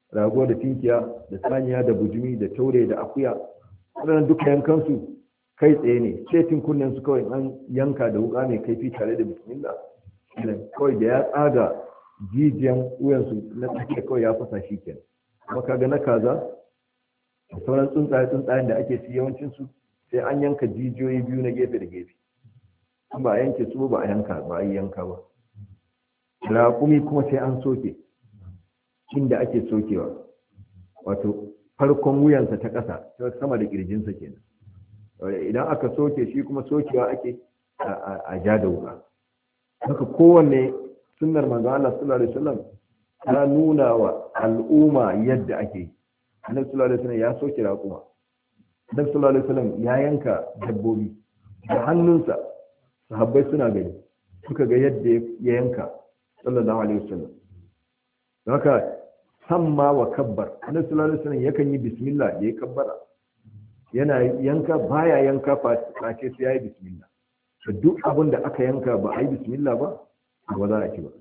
rago da tinkiya da saniya da bujumi da taure da akuya waɗannan duka yankansu kai tsaye ne setin kunnen su kawai an yanka da wuka mai kaifi tare da bismillah kawai da ya tsaga jijiyan wuyansu na tsakiya kawai ya fasa shi kenan. Kuma kaga na kaza da sauran tsuntsayen da ake ci yawancin su sai an yanka jijiyoyi biyu na gefe da gefe, ba a yanke su ba a yanka ba a yi yanka ba. Raƙumi kuma sai an soke inda ake sokewa, wato farkon wuyansa ta ƙasa ta sama da ƙirjinsa kenan. Idan aka soke shi kuma sokewa ake a ja da wuka. Haka kowanne sunnar manzo Allah sallallahu alaihi wasallam ta nuna wa al'umma yadda ake yi. Annabi sallallahu alaihi wasallam ya soke raƙuma. Annabi sallallahu alaihi wasallam ya yanka dabbobi da hannunsa, sahabbai suna gani, suka ga yadda ya yanka sallallahu alaihi wasallam. Haka samma wa kabbar, Annabi sallallahu alaihi wasallam yakan yi bismillah da ya kabbara, yana yanka baya yanka face sai ya yi bismillah. To duk abin da aka yanka ba a yi bismillah ba za a ci ba.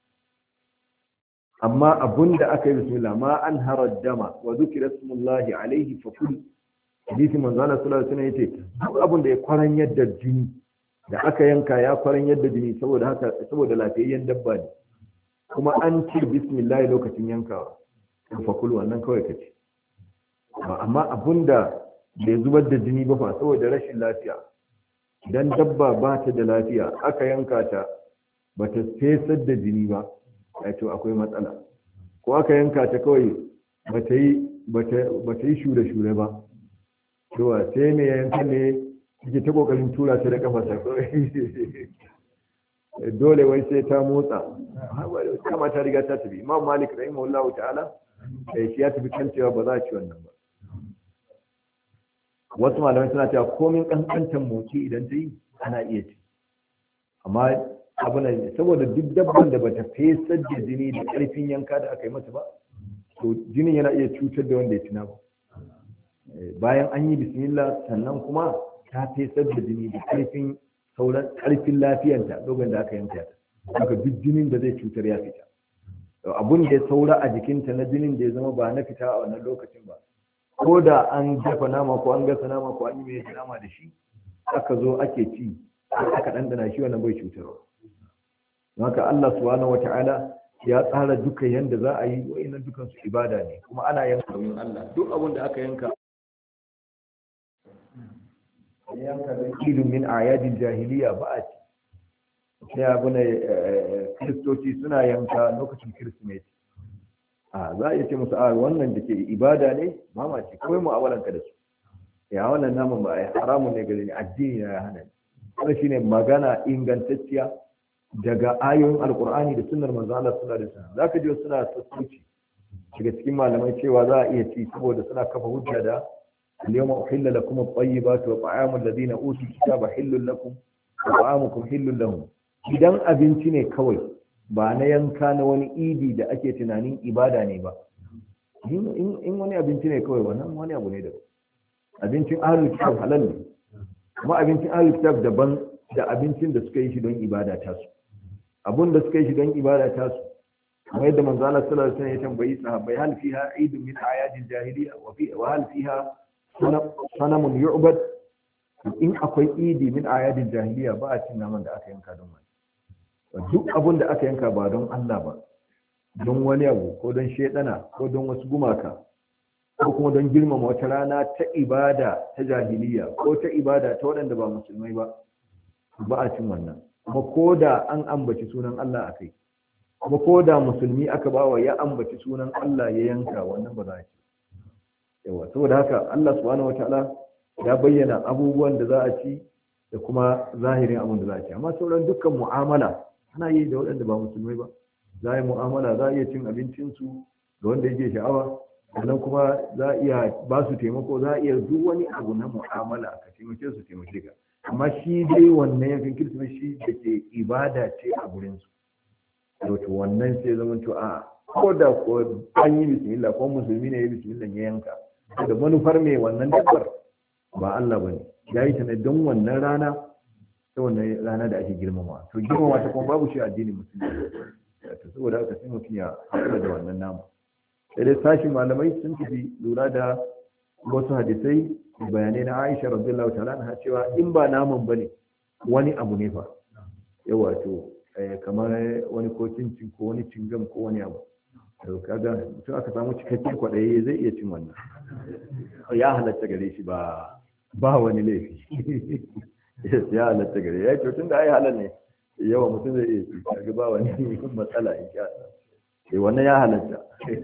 Amma abin da aka yi bismillah ma an harar dama wa zukira smullahi alaihi fa kul, hadisi manzo Allah sallallahu alaihi wasallam yace duk abin da ya kwaran yadda jini da aka yanka ya kwaran yadda jini saboda lafiyayyen dabba ne, kuma an ce bismillah lokacin yankawa, fa kul wannan kawai kace. Amma abin da bai zubar da jini ba fa saboda rashin lafiya, idan dabba ba ta da lafiya aka yanka ta ba ta fesar da jini ba, to akwai matsala. Ko aka yanka ta kawai ba ta yi shure-shure ba, to sai mai yanka ne yake ta kokarin tura ta da kafa ta dole wai sai ta motsa, kama ta riga ta tafi. Imam Malik rahimahullahu ta'ala shi ya tafi kan cewa ba za a ci wannan ba. Wasu malamai suna cewa komin kankantan motsi idan ta yi ana iya ci, amma abu ne saboda duk dabban da bata fesar da jini da karfin yanka da aka yi mata ba, to jinin yana iya cutar da wanda ya ci nama. Bayan an yi bismillah sannan kuma ta fesar da jini da karfin lafiyanta dogon da aka yanka ta, haka duk jinin da zai cutar ya fita. Abun da ya saura a jikinta na jinin da ya zama ba na fita a wannan lokacin ba, ko da an dafa nama ko an gasa nama ko an yi mai nama da shi aka zo ake ci aka ɗanɗana shi, wannan bai cutarwa. Haka Allah subhanahu wata'ala ya tsara duka yanda za a yi wa'annan dukan su ibada ne, kuma ana yanka domin Allah. Duk abin da aka yanka da ilmin min ayadil jahiliya ba a ci. Sai abu ne kiristoci suna yanka lokacin kirsimeti, za a iya ce musu wannan da ke ibada ne mamaci kawai mu'amalanka da su, ya wannan naman ba a yi haramun ne gare ni, addini na ya hana ni. wannan shine magana ingantacciya daga ayoyin alkur'ani da sunnar manzo Allah sallallahu alaihi wasallam. Zaka ji suna sassauci daga cikin malamai cewa za a iya ci saboda suna kafa hujja da al-yawma uhilla lakum at-tayyibatu wa ta'amu alladhina utul kitaba hillun lakum wa ta'amukum hillun lahum. Idan abinci ne kawai ba na yanka na wani idi da ake tunanin ibada ne ba, in wani abinci ne kawai wannan wani abu ne daban. Abincin ahlul kitab halal ne, kuma abincin ahlul kitab daban da abincin da suka yi shi don ibada ta su. Abun da suka yi shi don ibada ta su, kuma yadda manzo Allah sallallahu alaihi wasallam ya tambayi sahabbai, hal fiha idun min ayadil jahiliya wa hal fiha sanamun yu'bad? In akwai idi min ayadil jahiliya ba a cin naman da aka yanka don wani. Duk abun da aka yanka ba don Allah ba, don wani abu ko don shedana ko don wasu gumaka ko kuma don girmama wata rana ta ibada ta jahiliya ko ta ibada ta waɗanda ba musulmai ba, ba a cin wannan. Kuma ko da an ambaci sunan Allah a kai, kuma ko da musulmi aka bawa ya ambaci sunan Allah ya yanka, wannan ba za a ci. Yawa, saboda haka Allah subhanahu wataala ya bayyana abubuwan da za a ci da kuma zahirin abin da za a ci. Amma sauran dukkan mu'amala ana yi da waɗanda ba musulmai ba. Za a yi mu'amala, za a iya cin abincinsu ga wanda yake sha'awa, sannan kuma za a iya ba su taimako, za a iya duk wani abu na mu'amala ka taimake su taimake ka. Amma shi dai wannan yankin kirsimeti da ke ibada ce a gurinsu, wato wannan sai zama to a ko da ko an yi bismillah ko musulmi ne ya yi bismillah ya yanka, da manufar mai wannan dabbar ba Allah bane, ya yi ta ne don wannan rana, ta wannan rana da ake girmama. To girmama ta kuma babu shi addinin musulmi, saboda haka sai mutum ya haɗa da wannan nama. sai dai sashi malamai sun tafi lura da wasu hadisai bayanai na Aisha radiyallahu ta'ala anha cewa in ba naman bane wani abu ne fa yawa to kamar wani ko cincin ko wani cingam ko wani abu to kaga mutum aka samu cikakken kwaɗayi zai iya cin wannan ya halatta gare shi ba wani laifi ya halatta gare ya ce tun da ai halal ne yawa mutum zai iya ci kaga ba wani matsala in sha wannan ya halatta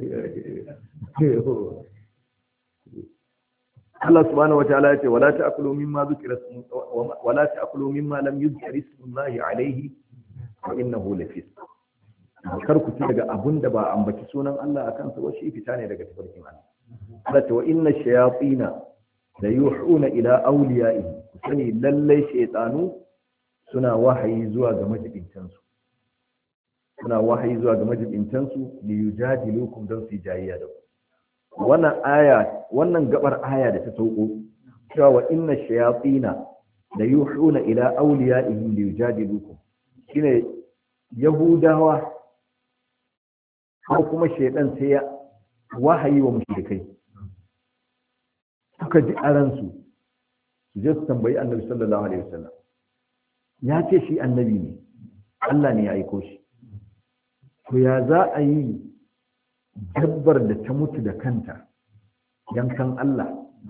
Allah subhanahu wataala ya ce wala ta'kulu mimma dhukira wala ta'kulu mimma lam yuzkar ismullahi alayhi wa innahu lafisq. Kar ku ci daga abun da ba ambaci sunan Allah akan sa shi fita ne daga tafarkin Allah. Allah ta wa inna shayatina la yuhuna ila awliyaihi, sani lallai shaytanu suna wahayi zuwa ga majibintansu. Suna wahayi zuwa ga majibintansu li yujadilukum dan su jayayya da ku. Wannan gabar aya da ta sauko cewa wa inna shayatina la yuhuna ila awliyaihim li yujadilukum, shine yahudawa ko kuma shaydan sai ya wahayi wa mushrikai suka ji aransu su je su tambayi annabi sallallahu alaihi wasallam, ya ce shi annabi ne, Allah ne ya aiko shi, to ya za a yi dabbar da ta mutu da kanta yankan Allah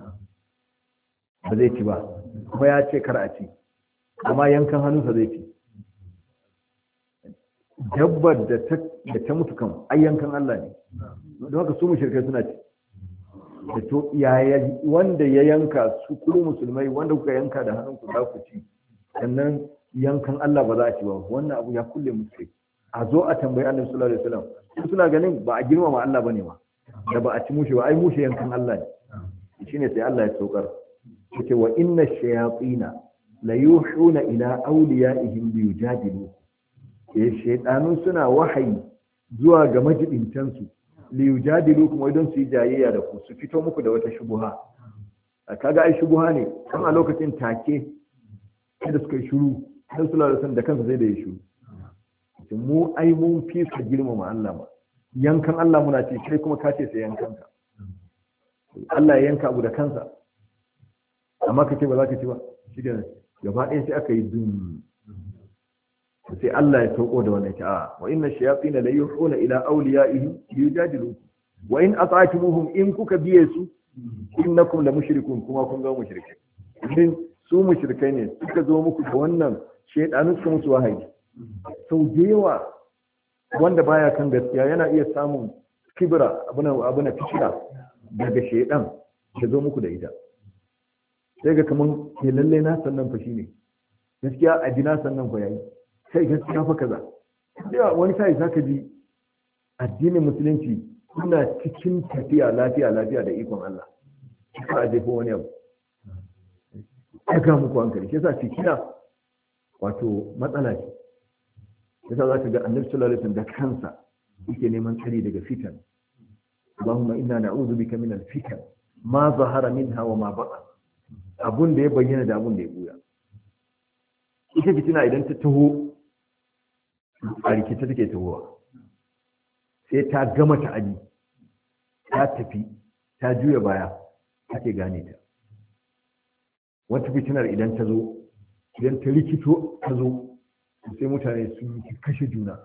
ba zai ci ba, kuma ya ce kar a ci, amma yankan hannunsa zai ci. Dabbar da ta mutu kan ai yankan Allah ne, don haka su mushrikai suna ci. Da to yaya wanda ya yanka su kuma musulmai wanda kuka yanka da hannunku za ku ci, sannan yankan Allah ba za a ci ba, wannan abu ya kulle musu. A zo a tambayi annabi sallallahu alaihi wasallam, su suna ganin ba a girmama Allah bane ma, da ba a ci mushe ba, ai mushe yankan Allah ne. Shine sai Allah ya saukar yace wa inna shayatina la yuhuna ila awliyaihim li yujadilu, shaytanu suna wahayi zuwa ga majibintan su li yujadilu kuma don su yi jayayya da ku, su fito muku da wata shubuha. Kaga ai shubuha ne kan a lokacin take da suka yi shiru, dan sallallahu alaihi wasallam da kansa sai da ya shiru. Mu ai mun fi su girmama Allah ba, yankan Allah muna ce kai kuma ka ce sai yankan ka. Allah ya yanka abu da kansa amma ka ce ba za ka ci ba, shi da gaba ɗaya sai aka yi dum, sai Allah ya sauko da wannan ta wa inna shayatin la yuhuna ila awliyaihim yujadilu wa in ata'tumuhum, in kuka biye su innakum la mushrikun, kuma kun ga mushrikai. Idan su mushrikai ne suka zo muku da wannan shaytanu su musu wahayi, sau da yawa wanda baya kan gaskiya yana iya samun kibra abuna fikira daga shaidan ya zo muku da ita, sai ga kaman ke lalle na sannan fa shine gaskiya, a jina sannan fa yayi, sai gaskiya fa kaza. Sai wani sai zaka ji addinin musulunci kuna cikin tafiya lafiya da ikon Allah, ka aje ko wani abu aka muku hankali. Sai sa fikira wato matsala ce. Yasa za ka ga annabi sallallahu alaihi wasallam da kansa yake neman tsari daga fitan. Allahumma inna na'udhu bika min al-fitan ma zahara minha wa ma baqa, abun da ya bayyana da abun da ya buya. Ita fitina idan ta taho a rikice take tahowa, sai ta gama ta aji, ta tafi, ta juya baya, ake gane ta. Wata fitinar idan ta zo, idan ta rikito ta zo, sai mutane sun yi kashe juna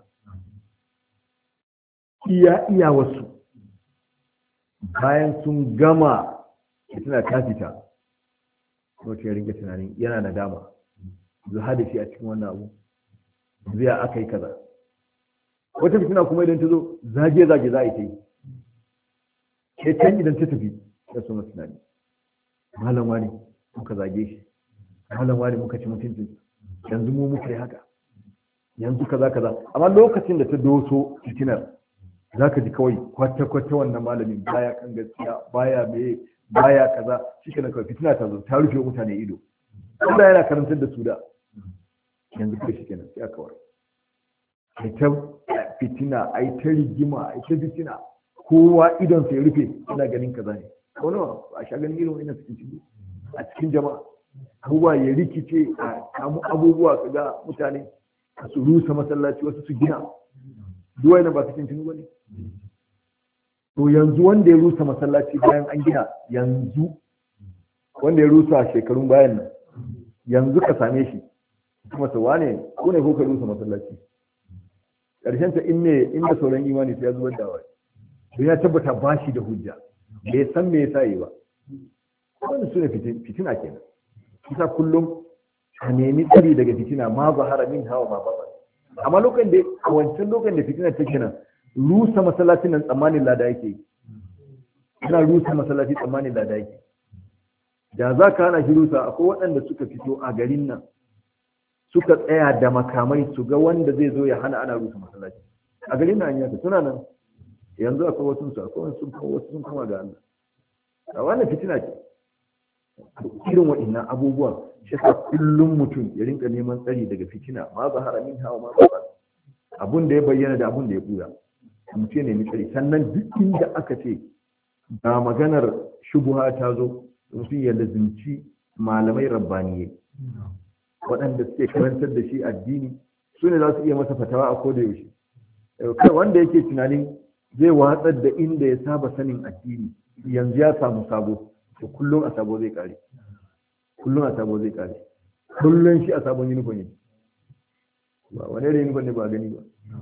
iya wasu, bayan sun gama suna ta fita, wacce ya ringa tunanin yana nadama, zuha da shi a cikin wannan abu zai aka yi kaza. Wata fitina kuma idan ta zo zage za a yi ta yi, sai can idan ta tafi ya suna tunani, malam wani muka zage shi, malam wani muka ci mutuncin, yanzu mu muka yi haka, yanzu kaza. Amma lokacin da ta doso fitinar za ka ji kawai kwata-kwata wannan malamin baya kan gaskiya, baya kaza, shi ke na kawai fitina ta zo ta rufe mutane ido, wanda yana karantar da su da yanzu kai shi kenan sai aka wari. Ai ta fitina, ai ta rigima, ai ta fitina, kowa idon sai rufe yana ganin kaza ne. Ko nawa a sha ganin irin wannan a cikin jama'a, kowa ya rikice, a samu abubuwa su ga mutane su rusa masallaci, wasu su gina, duwai na ba cikin tunu ba ne. to yanzu wanda ya rusa masallaci bayan an gina, yanzu wanda ya rusa shekarun bayan nan, yanzu ka same shi kuma su wane ko ne ko ka rusa masallaci, ƙarshen ta inda sauran imani sai ya zubar da wai, don ya tabbata ba shi da hujja, bai san me yasa yi ba. Wannan su ne fitina kenan. Kisa kullum ka nemi tsari daga fitina, ma zahara min hawa ma ba. Amma lokacin da a wancan lokacin da fitina take nan, rusa masallacin nan tsammanin lada yake yi. Yana rusa masallaci tsammanin lada yake. Da za ka hana shi rusa, akwai waɗanda suka fito a garin nan suka tsaya da makamai su ga wanda zai zo ya hana ana rusa masallaci. A garin nan ya suna nan. Yanzu akwai wasu sun kama ga Allah. A wannan fitina ce. Irin waɗannan abubuwan shi sa kullum mutum ya rinka neman tsari daga fitina, ma zahara min hawa ma ba, abun da ya bayyana da abun da ya buya, mutum ne mai tsari. Sannan duk inda aka ce ga maganar shubuha ta zo, mutum ya lazimci malamai rabbaniye waɗanda suke karantar da shi addini, su ne za su iya masa fatawa a koda yaushe. Kai wanda yake tunanin zai watsar da inda ya saba sanin addini, yanzu ya samu sabo, to kullum a sabo zai kare, kullum a sabo zai kare, kullum shi a sabon uniform ne, ba wani da uniform ne ba gani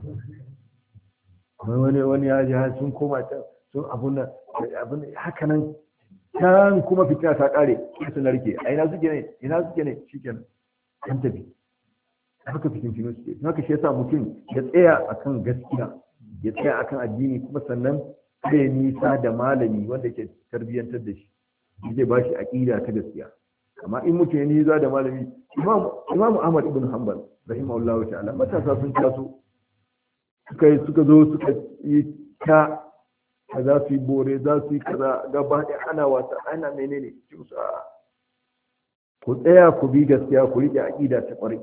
ba, wani ya ji sun koma can sun abun haka nan can kuma fitina ta kare, su narke a ina suke ne shikenan an tafi. Haka fitintinu suke. Haka shi yasa mutum ya tsaya akan gaskiya, ya tsaya akan addini, kuma sannan zai nisa da malami wanda ke tarbiyyantar da shi, zai ba shi aqida ta gaskiya. Amma in mutum ya nisa da malami, Imam Ahmad ibn Hanbal rahimahullahu ta'ala, matasa sun taso suka zo suka yi ta za su yi bore, za su yi kaza, gaba ɗaya ana wasa, ana menene ku tsaya ku bi gaskiya, ku riƙe aqida ta ƙwarai.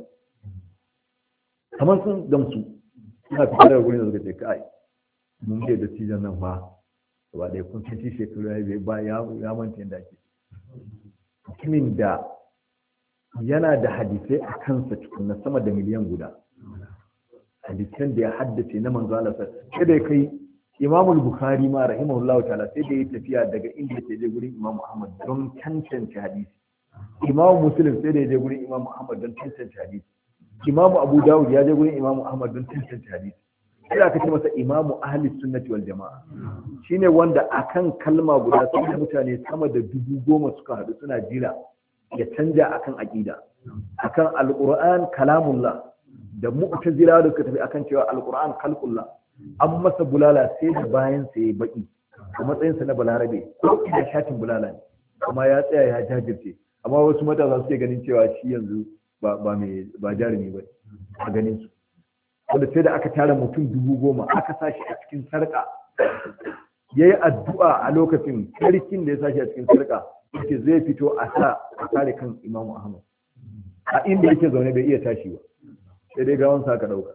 Kamar sun gamsu suna fitar da wurin da suka ce kai mun ce da cijan nan ba gaba ɗaya kun ci shekaru ya ba ya manta yadda ake. Mutumin da yana da hadisai a kansa cikin na sama da miliyan guda, hadisan da ya haddace na manzo Allah sai da kai Imam Bukhari ma rahimahullahu ta'ala sai da ya tafiya daga inda yake je gurin Imam Ahmad don tantance hadisi. Imam Muslim sai da ya je gurin Imam Ahmad don tantance hadisi. Imam Abu Dawud ya je gurin Imam Ahmad don tantance hadisi. Sai aka ce masa Imam Ahli Sunnati wal Jama'a. Shine wanda akan kalma guda sai da mutane sama da 10,000 suka haɗu suna jira ya canja akan aqida. Akan Al-Qur'an kalamullah, da Mu'tazila da suka tafi akan cewa Al-Qur'an khalqullah. An masa bulala sai da bayan sa ya baki a matsayinsa na balarabe, ko ina shatin bulala ne, amma ya tsaya ya jajirce. Amma wasu matasa suke ganin cewa shi yanzu ba jarumi ba a ganin su, wanda sai da aka tara mutum 10,000 aka sa shi a cikin sarƙa, ya yi addu'a a lokacin sarkin da ya sa shi a cikin sarƙa yake zai fito a kare kan Imamu Ahmad a inda yake zaune bai iya tashi ba, sai dai gawansa aka ɗauka.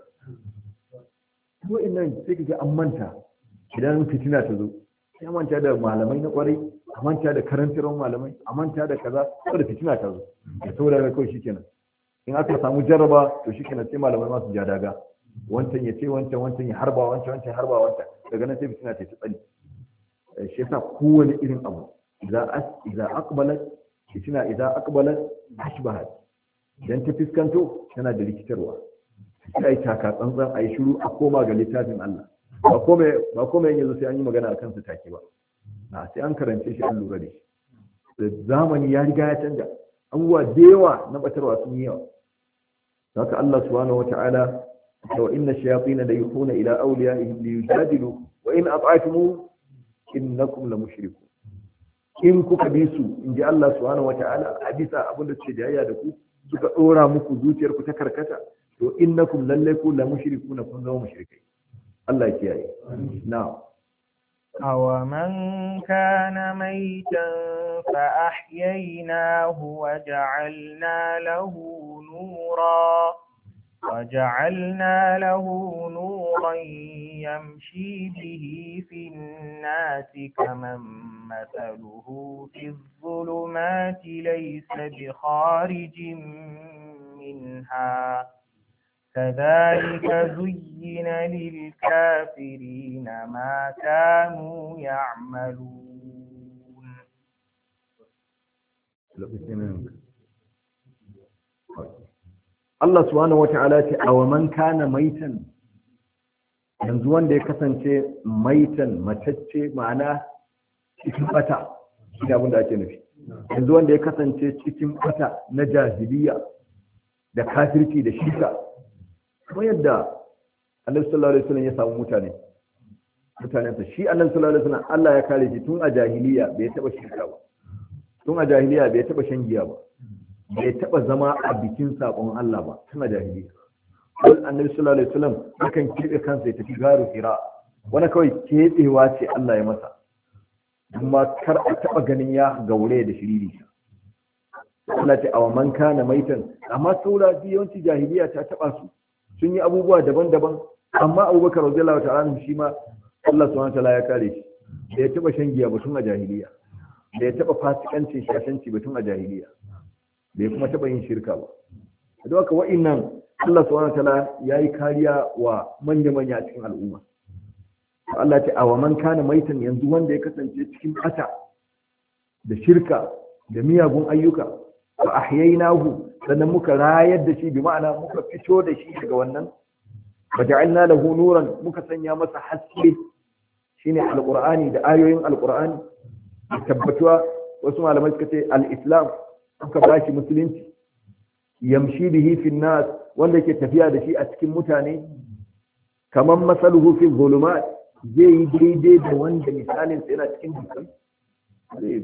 Ko innan sai kaga an manta idan fitina ta zo, ya manta da malamai na kwarai, a manta da karantarwar malamai, a manta da kaza, saboda fitina ta zo. Da saboda da kawai shikenan. In aka samu jarraba to shikenan sai malamai masu ja daga. Wancan ya ce wancan ya harba wancan harba wancan. Daga nan sai fitina ta tsani. Shi yasa kowane irin abu idza aqbalat fitina idza aqbalat ashbahat. Idan ta fiskanto tana da rikitarwa. Sai taka tsantsan a yi shiru a koma ga littafin Allah. Ba komai yanzu sai an yi magana a kansa take ba. Sai an karance shi an lura da shi. Zamani ya riga ya canja. Abubuwa da yawa na batarwa sun yi yawa. Haka Allah subhanahu wa ta'ala wa inna shayatin la yuhuna ila awliyaihim li yujadilu wa in ata'tumu innakum la mushrikun. In kuka bi su, in ji Allah subhanahu wa ta'ala, a bisa abin da suke jayayya da ku, suka dora muku zuciyarku ta karkata, to innakum lalle ku la mushrikuna, kun zama mushrikai. Allah ya kiyaye. Na'am. أو من كان ميتا فأحييناه وجعلنا له نورا يمشي به في الناس كمن مثله في الظلمات ليس بخارج منها كذلك زين للكافرين ما كانوا يعملون. Allah subhanahu wata'ala ce a man kana maitan, yanzu wanda ya kasance maitan matacce, ma'ana cikin bata, shi abin da ake nufi. Yanzu wanda ya kasance cikin bata na jahiliya da kafirci da shirka, kuma yadda Annabi sallallahu alaihi wasallam ya samu mutanensa, shi Annabi sallallahu alaihi wasallam Allah ya kare shi tun a jahiliya bai taba shirka ba, tun a jahiliya bai taba shan giya ba, bai taba zama a bikin sabon Allah ba, tun a jahiliya. Wani Annabi sallallahu alaihi wasallam yakan keɓe kansa ya tafi garu Hira, wani kawai keɓewa ce Allah ya masa, amma kar a taba ganin ya gaure da shiriri. Allah ce awa man kana maitan, amma saura yawanci jahiliya ta taba su, sun yi abubuwa daban-daban, amma Abubakar radiyallahu ta'ala anhu shi ma Allah subhanahu wa ta'ala ya kare shi, da ya taba shan giya ba tun a jahiliya, da ya taba fasikancin shashanci ba tun a jahiliya, da ya kuma taba yin shirka ba. Da haka wa'innan Allah subhanahu wa ta'ala yayi kariya wa manya-manya a cikin al'umma. Allah ce awa man kana maitan, yanzu wanda ya kasance cikin ɓata da shirka da miyagun ayyuka, fa ahyaynahu, sannan muka rayar da shi, bi ma'ana muka fito da shi daga wannan, fa ja'alna lahu nuran, muka sanya masa haske, shine alqur'ani da ayoyin alqur'ani tabbatuwa. Wasu malamai suka ce al-islam, muka bashi musulunci, yamshi bihi fi nas, wanda yake tafiya da shi a cikin mutane, kaman masaluhu fi zulumat, zai yi daidai da wanda misalin sa yana cikin dukkan, zai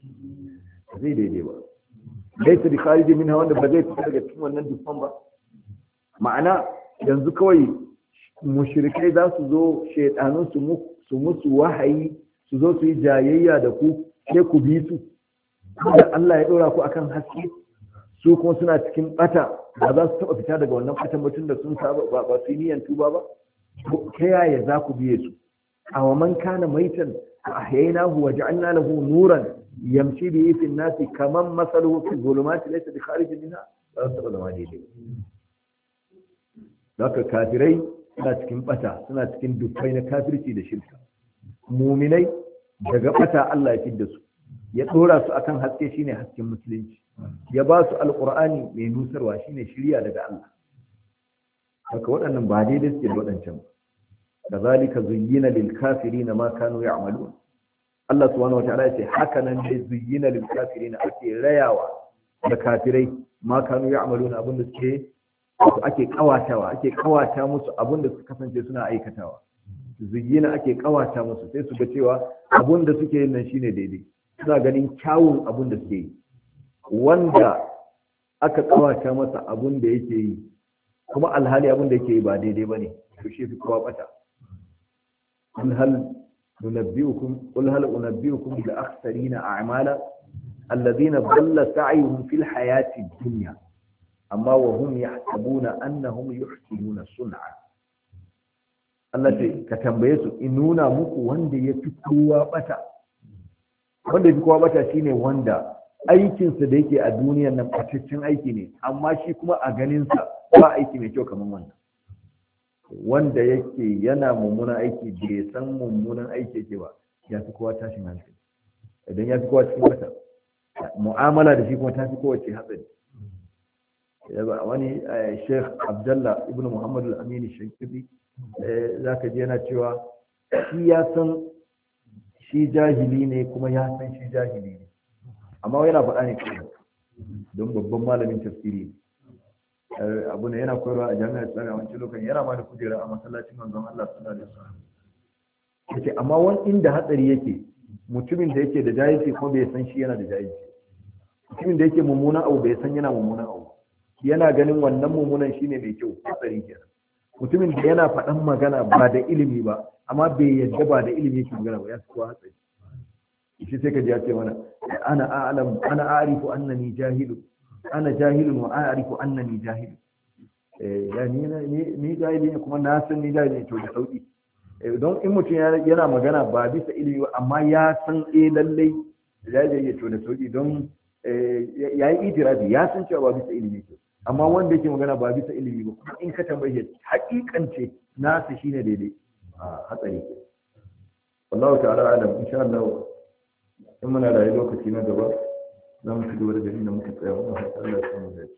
daidai ba, laisa bi khariji minha, wanda ba zai fita daga cikin wannan dukkan ba. Ma'ana yanzu kawai mushrikai za su zo, shaytanun su musu wahayi, su zo su yi jayayya da ku, sai ku bi su, da Allah ya dora ku akan haske, su kuma suna cikin bata, ba za su taba fita daga wannan batan mutum da sun saba ba su yi niyyar tuba ba. Ta yaya za ku biye su? aw man kana maitan ahyaynahu wa ja'alna lahu nuran yamshi bihi fi an-nasi kaman masaluhu fi dhulumati laysa bi kharij minha, ba su taba zama daidai. Haka kafirai suna cikin bata, suna cikin dukkai na kafirci da shirka. Muminai daga bata Allah ya fidda su, ya dora su akan haske, shine hasken musulunci, ya ba su alqur'ani mai nusarwa, shine shiriya daga Allah. Haka waɗannan ba daidai suke da waɗancan ba. Kazalika zuyyina lil kafirin ma kanu ya'malun. Allah subhanahu wa ta'ala ya ce haka nan dai zuyyina lil kafirin, ake rayawa da kafirai ma kanu ya'malun, abin da suke ake kawatawa, ake kawata musu abin da suka kasance suna aikatawa. Zuyyina ake kawata musu, sai su ga cewa abin da suke yin nan shine daidai, suna ganin kyawun abin da suke yi. Wanda aka kawata masa abin da yake yi, kuma alhali abin da yake yi ba daidai bane, to shi fi kowa bata. قل هل أنبئكم بالأخسرين أعمالا الذين ضل سعيهم في الحياة الدنيا أما وهم يحسبون أنهم يحسنون صنعا. التي كتنبيسوا إنونا مكو وند يفكوا بتا، wanda ya fi kowa bata shine wanda aikinsa da yake a duniyar nan ɓataccen aiki ne, amma shi kuma a ganinsa ba aiki mai kyau kamar wannan. Wanda yake yana mummunan aiki bai san mummunan aiki yake ba, ya fi kowa tashin hankali, idan ya fi kowa cikin wata mu'amala da shi kuma ta fi kowace hatsari. Wani Sheikh Abdullah ibn Muhammad al-Amin Shankiri za ka ji yana cewa shi ya san shi jahili ne, kuma ya san shi jahili ne, amma yana faɗa ne kawai don babban malamin tafsiri ne. Abu ne yana koyarwa a jami'ar Islamiyya wancan lokacin, yana ma da kujera a masallacin manzon Allah sallallahu alaihi wasallam. Yace amma wani inda hatsari yake, mutumin da yake da jahilci ko bai san shi yana da jahilci, mutumin da yake mummunan abu bai san yana mummunan abu, yana ganin wannan mummunan shine mai kyau, hatsari kenan. Mutumin da yana faɗan magana ba da ilimi ba, amma bai yadda ba da ilimi yake magana ba, ya fi kowa hatsari. Shi sai ka ji ya ce mana ana a'rifu annani jahilun, ana jahilun wa a'rifu annani jahilun. Ya ni jahili ne kuma na san ni jahili ne, to da sauki. Don in mutum yana magana ba bisa ilimi ba, amma ya san lallai jahili ne, to da sauki, don ya yi itirafi, ya san cewa ba bisa ilimi ke. amma wanda yake magana ba bisa ilimi ba kuma in ka tambaye hakikance nasu shine daidai a hatsari ke wallahu ta'ala alam insha Allah in muna da lokaci na gaba za mu shiga da inda muka tsaya wannan har Allah ya samu da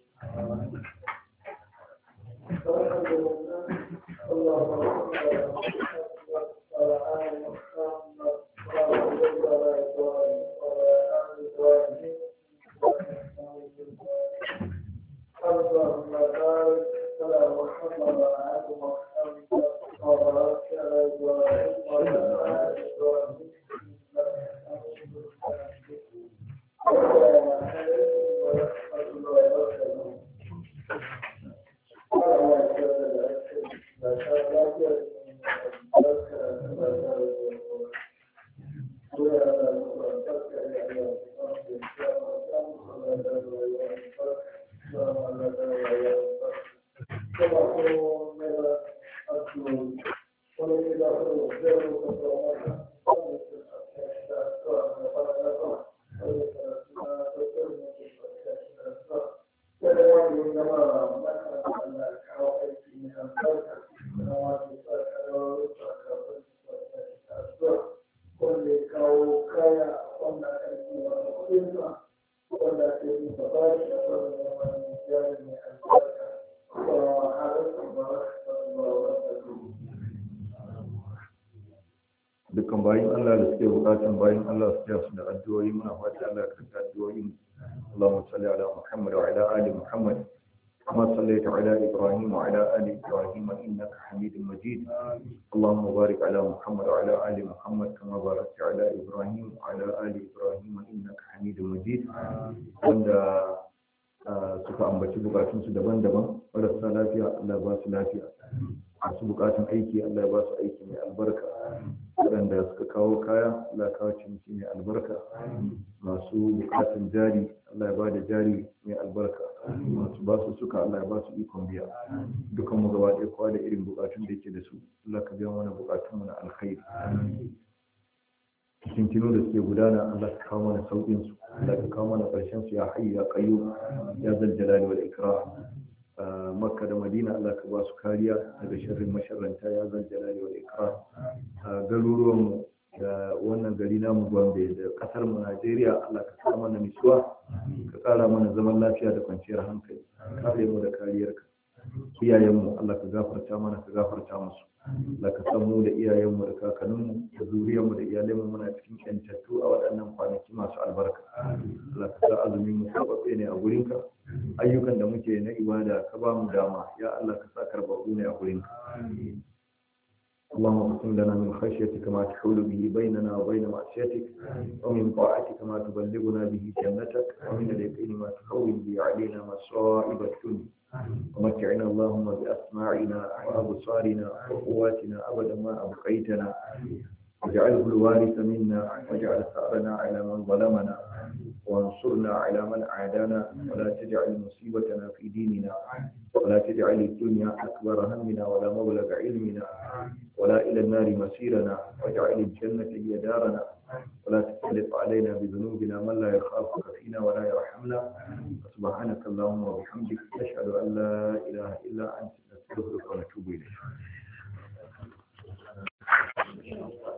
dukkan bayin Allah da suke bukatun bayin Allah su su da addu'o'i muna fata Allah ya karɓi addu'o'in Allahumma salli ala Muhammad wa ala ali Muhammad kama sallaita ala Ibrahim wa ala ali Ibrahim innaka Hamidum Majid Allahumma barik ala Muhammad wa ala ali Muhammad kama barakta ala Ibrahim wa ala ali Ibrahim innaka Hamidum Majid wanda suka ambaci bukatunsu daban-daban marasa lafiya Allah ba su lafiya masu bukatun aiki Allah ya ba su aiki mai albarka waɗanda suka kawo kaya Allah ya kawo ciniki mai albarka masu bukatun jari Allah ya ba da jari mai albarka masu ba su suka Allah ya ba su ikon biya dukan mu gaba ɗaya kowa da irin bukatun da yake da su Allah ka biya mana bukatun mu na alkhairi cikin da suke gudana Allah ka kawo mana sauƙin su Allah ka kawo mana ƙarshen su ya hayyu ya qayyum ya zal jalali wal ikram Makka da Madina Allah ka ba su kariya daga sharrin masharranta ya zal jalali wal ikram garuruwan mu da wannan gari namu Gombe da kasar mu Najeriya Allah ka kawo mana nutsuwa ka ƙara mana zaman lafiya da kwanciyar hankali kare mu da kariyarka iyayen mu Allah ka gafarta mana ka gafarta musu Allah ka san mu da iyayen mu da kakannin mu da zuriyar mu da iyalan mu muna cikin kyantattu a waɗannan kwanaki masu albarka Allah ka sa azumin mu sababbe ne a gurinka ayyukan da muke na ibada ka ba mu dama ya Allah ka sa karbabu ne a gurinka اللهم اقسم لنا من خشيتك ما تحول به بيننا وبين معصيتك ومن طاعتك ما تبلغنا به جنتك ومن اليقين ما تهون به علينا مصائب الدنيا ومتعنا اللهم بأسماعنا وأبصارنا وقواتنا أبدا ما أبقيتنا واجعله الوارث منا واجعل ثأرنا على من ظلمنا وانصرنا على من عادانا ولا تجعل مصيبتنا في ديننا ولا تجعل الدنيا أكبر همنا ولا مبلغ علمنا ولا إلى النار مسيرنا واجعل الجنة هي دارنا ولا تسلط علينا بذنوبنا من لا يخافك فينا ولا يرحمنا سبحانك اللهم وبحمدك نشهد أن لا إله إلا أنت نستغفرك ونتوب إليك